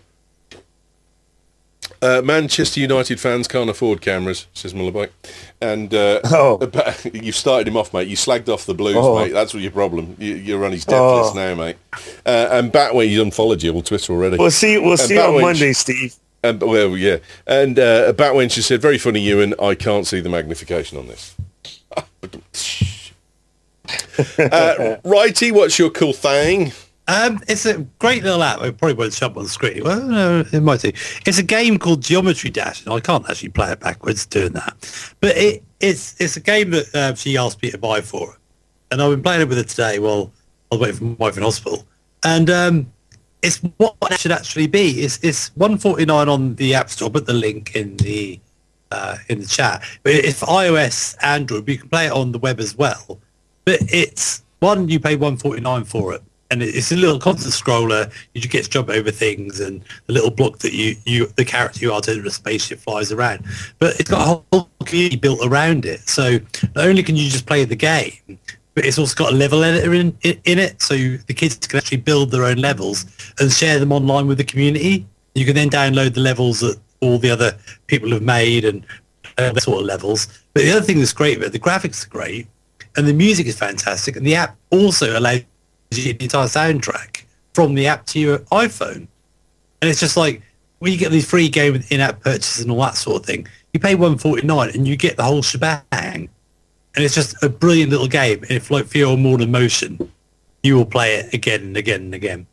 Uh, Manchester United fans can't afford cameras, says Mullabike. And uh,
Oh.
about- you've started him off, mate. You slagged off the Blues,
Oh.
mate. That's what your problem. You, you're on his death list
Oh.
now, mate. Uh, and Batway, he's unfollowed you on Twitter already.
We'll see. We'll see on
Batwench-
Monday, Steve.
And, well, yeah. And uh, Batwench has said, very funny, Ewan, I can't see the magnification on this. uh, Righty, what's your cool thing?
Um, it's a great little app. It probably won't show up on the screen. Well, no, it might do. It's a game called Geometry Dash, and I can't actually play it backwards doing that. But it, it's it's a game that uh, she asked me to buy for her. And I've been playing it with her today while I was waiting for my wife in hospital. And um, it's what it should actually be. It's it's one forty-nine on the App Store. Put the link in the uh, in the chat. But it's for iOS, Android. But you can play it on the web as well. But it's one, you pay one forty-nine for it. And it's a little constant scroller. You just get to jump over things, and the little block that you, you the character you are to the spaceship flies around. But it's got a whole community built around it. So not only can you just play the game, but it's also got a level editor in in, in it, so you, the kids can actually build their own levels and share them online with the community. You can then download the levels that all the other people have made and uh, sort of levels. But the other thing that's great about it, the graphics are great, and the music is fantastic, and the app also allows you the entire soundtrack from the app to your iPhone. And it's just like, when you get these free game with in-app purchases and all that sort of thing, you pay one forty-nine and you get the whole shebang. And it's just a brilliant little game. And if like for your Morning Motion, you will play it again and again and again.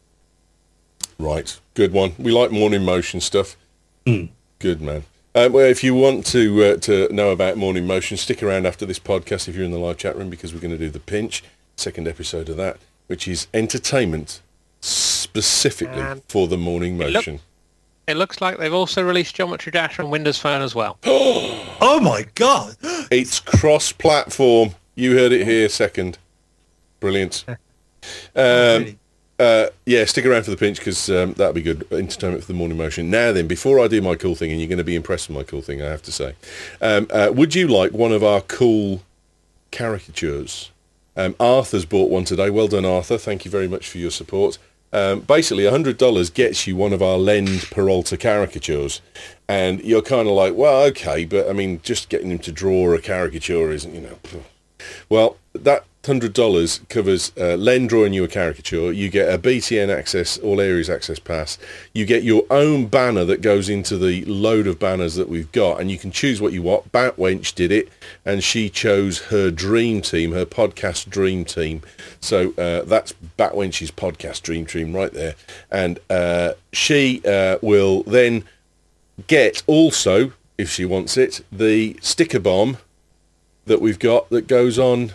Right, good one. We like Morning Motion stuff.
Mm.
Good, man. Um, well, if you want to uh, to know about Morning Motion, stick around after this podcast if you're in the live chat room, because we're going to do the Pinch, second episode of that, which is entertainment specifically
And
for the Morning
look-
Motion.
It looks like they've also released Geometry Dash on Windows Phone as well.
Oh my God.
It's cross-platform. You heard it here second. Brilliant. Um,
Really?
uh, yeah, stick around for the Pinch, because um, that'll be good. Entertainment for the Morning Motion. Now then, before I do my cool thing, and you're going to be impressed with my cool thing, I have to say, um, uh, would you like one of our cool caricatures? Um, Arthur's bought one today. Well done, Arthur. Thank you very much for your support. Um, basically, one hundred dollars gets you one of our Lend Peralta caricatures. And you're kind of like, well, okay, but I mean, just getting him to draw a caricature isn't, you know... Well, that one hundred dollars covers uh, Len drawing you a caricature. You get a B T N access, all areas access pass. You get your own banner that goes into the load of banners that we've got, and you can choose what you want. Batwench did it, and she chose her dream team, her podcast dream team. So uh, that's Batwench's podcast dream team right there. And uh, she uh, will then get also, if she wants it, the sticker bomb that we've got that goes on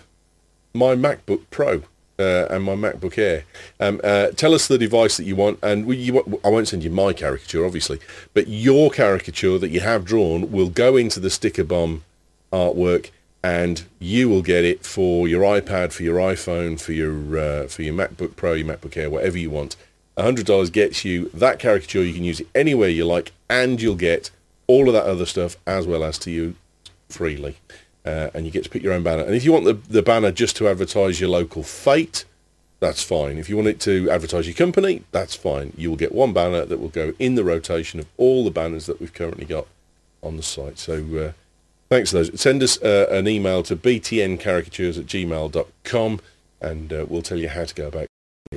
my MacBook Pro uh, and my MacBook Air. Um, uh, tell us the device that you want, and we, you, I won't send you my caricature, obviously, but your caricature that you have drawn will go into the sticker bomb artwork, and you will get it for your iPad, for your iPhone, for your uh, for your MacBook Pro, your MacBook Air, whatever you want. one hundred dollars gets you that caricature. You can use it anywhere you like, and you'll get all of that other stuff as well as to you freely. Uh, and you get to pick your own banner. And if you want the, the banner just to advertise your local fete, that's fine. If you want it to advertise your company, that's fine. You will get one banner that will go in the rotation of all the banners that we've currently got on the site. So uh, thanks for those. Send us uh, an email to b t n caricatures at gmail dot com, and uh, we'll tell you how to go about it.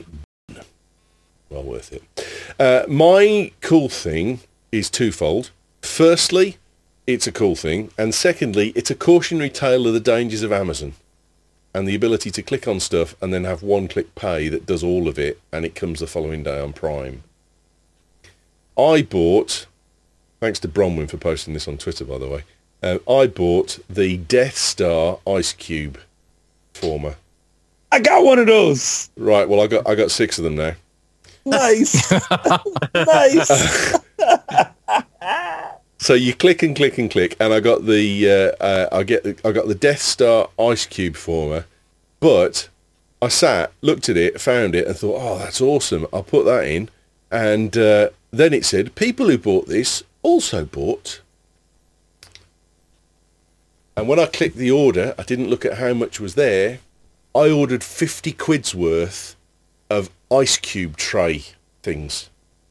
Well worth it. Uh, my cool thing is twofold. Firstly, it's a cool thing, and secondly, it's a cautionary tale of the dangers of Amazon and the ability to click on stuff and then have one-click pay that does all of it, and it comes the following day on Prime. I bought, thanks to Bronwyn for posting this on Twitter, by the way, uh, I bought the Death Star Ice Cube former.
I got one of those.
Right, well, I got I got six of them now.
Nice. Nice.
So you click and click and click, and I got the uh, uh, I get the, I got the Death Star Ice Cube former, but I sat, looked at it, found it, and thought, oh, that's awesome. I'll put that in, and uh, then it said people who bought this also bought. And when I clicked the order, I didn't look at how much was there. I ordered fifty quid's worth of ice cube tray things.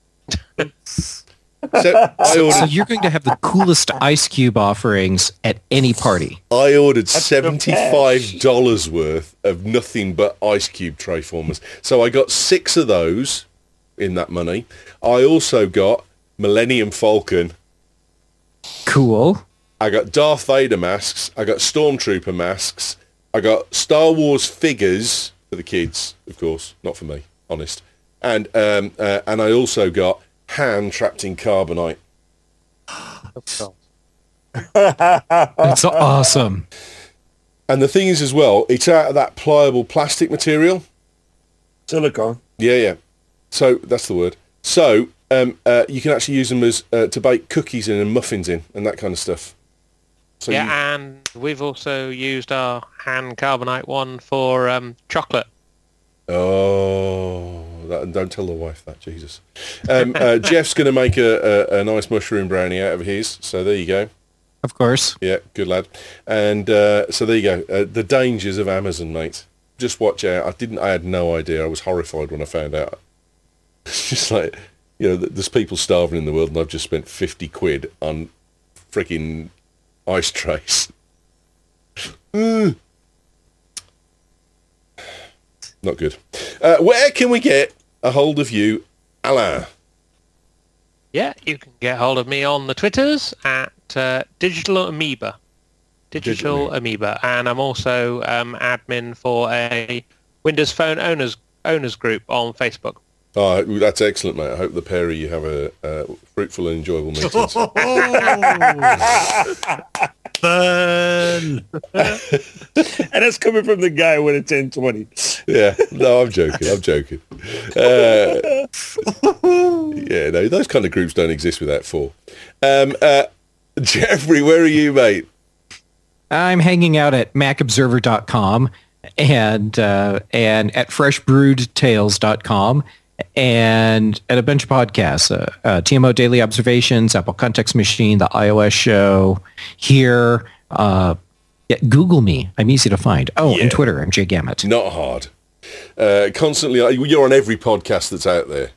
So I ordered,
So you're going to have the coolest Ice Cube offerings at any party.
I ordered seventy-five dollars worth of nothing but ice cube tray formers. So I got six of those in that money. I also got Millennium Falcon.
Cool.
I got Darth Vader masks. I got Stormtrooper masks. I got Star Wars figures for the kids, of course, not for me, honest. and um, uh, and I also got Han trapped in carbonite.
That's awesome.
And the thing is as well, it's out of that pliable plastic material.
Silicone.
Yeah, yeah. So that's the word. So um, uh, you can actually use them as uh, to bake cookies in and muffins in and that kind of stuff. So
yeah,
you,
and we've also used our Han carbonite one for um, chocolate.
oh, that, don't tell the wife that, Jesus. Um, uh, Jeff's going to make a, a, a nice mushroom brownie out of his. So there you go.
Of course.
Yeah, good lad. And uh, so there you go. Uh, the dangers of Amazon, mate. Just watch out. I didn't. I had no idea. I was horrified when I found out. It's just like, you know, there's people starving in the world, and I've just spent fifty quid on freaking ice trays. Mm. Not good. Uh, where can we get a hold of you, Alain?
Yeah, you can get hold of me on the Twitters at uh, Digital Amoeba. Digital
Digital
Amoeba. And I'm also um, admin for a Windows Phone owners owners group on Facebook.
Oh, that's excellent, mate. I hope the pair of you have a uh, fruitful and enjoyable meetings.
Fun.
And that's coming from the guy with a ten twenty.
Yeah, no, I'm joking. I'm joking. Uh, yeah, no, those kind of groups don't exist without four. Um, uh, Jeffrey, where are you, mate?
I'm hanging out at mac observer dot com and uh, and at fresh brewed tales dot com and at a bunch of podcasts, uh, uh, T M O Daily Observations, Apple Context Machine, the iOS Show, here. Uh, yeah, Google me. I'm easy to find. Oh,
Yeah.
and Twitter. I'm Jay Gamet.
Not hard. Uh, constantly, you're on every podcast that's out there.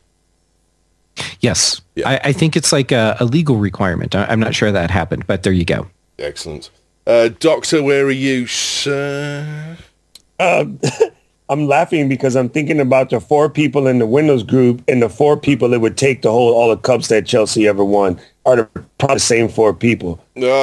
Yes.
Yeah.
I, I think it's like a, a legal requirement. I, I'm not sure that happened, but there you go.
Excellent. Uh, Doctor, where are you, sir?
Um, I'm laughing because I'm thinking about the four people in the Windows group and the four people it would take to hold all the cups that Chelsea ever won are the, probably the same four people.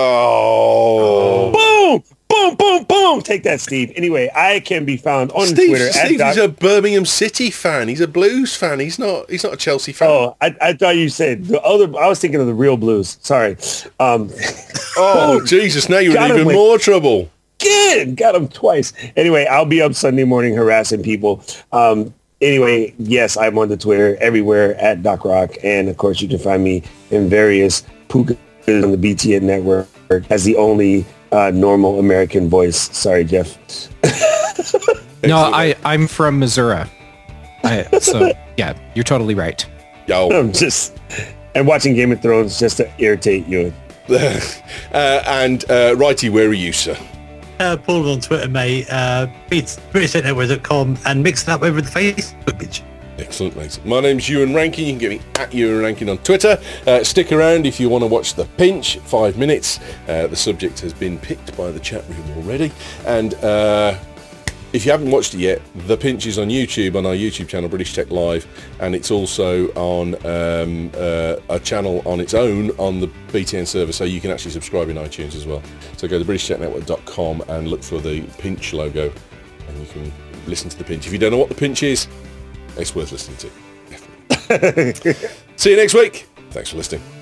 Oh.
Boom! Boom, boom, boom! Take that, Steve. Anyway, I can be found on
Steve,
Twitter
Steve
at
is a Birmingham City fan. He's a Blues fan. He's not. He's not a Chelsea fan.
Oh, I, I thought you said the other. I was thinking of the real Blues. Sorry. Um,
Oh, Jesus! Now you're
Got
in
him
even
with-
more trouble.
again, got him twice. Anyway, I'll be up Sunday morning harassing people. Um, anyway, yes, I'm on the Twitter everywhere at Doc Rock, and of course, you can find me in various pukas on the B T N network as the only uh, normal American voice. Sorry, Jeff.
No, I, I'm from Missouri. I, so, yeah, you're totally right.
Yo.
I'm just and watching Game of Thrones just to irritate you.
uh, and uh, Righty, where are you, sir?
Uh, Paul on Twitter, mate. Uh, British Network dot com and mix it up over the Facebook page.
Excellent, mate. My name's Ewan Rankin. You can get me at Ewan Rankin on Twitter. Uh, stick around if you want to watch The Pinch, five minutes. Uh, the subject has been picked by the chat room already. And uh, if you haven't watched it yet, The Pinch is on YouTube, on our YouTube channel, British Tech Live. And it's also on um, uh, a channel on its own on the B T N server, so you can actually subscribe in iTunes as well. So go to british tech network dot com and look for the Pinch logo, and you can listen to The Pinch. If you don't know what The Pinch is, it's worth listening to. Definitely. See you next week. Thanks for listening.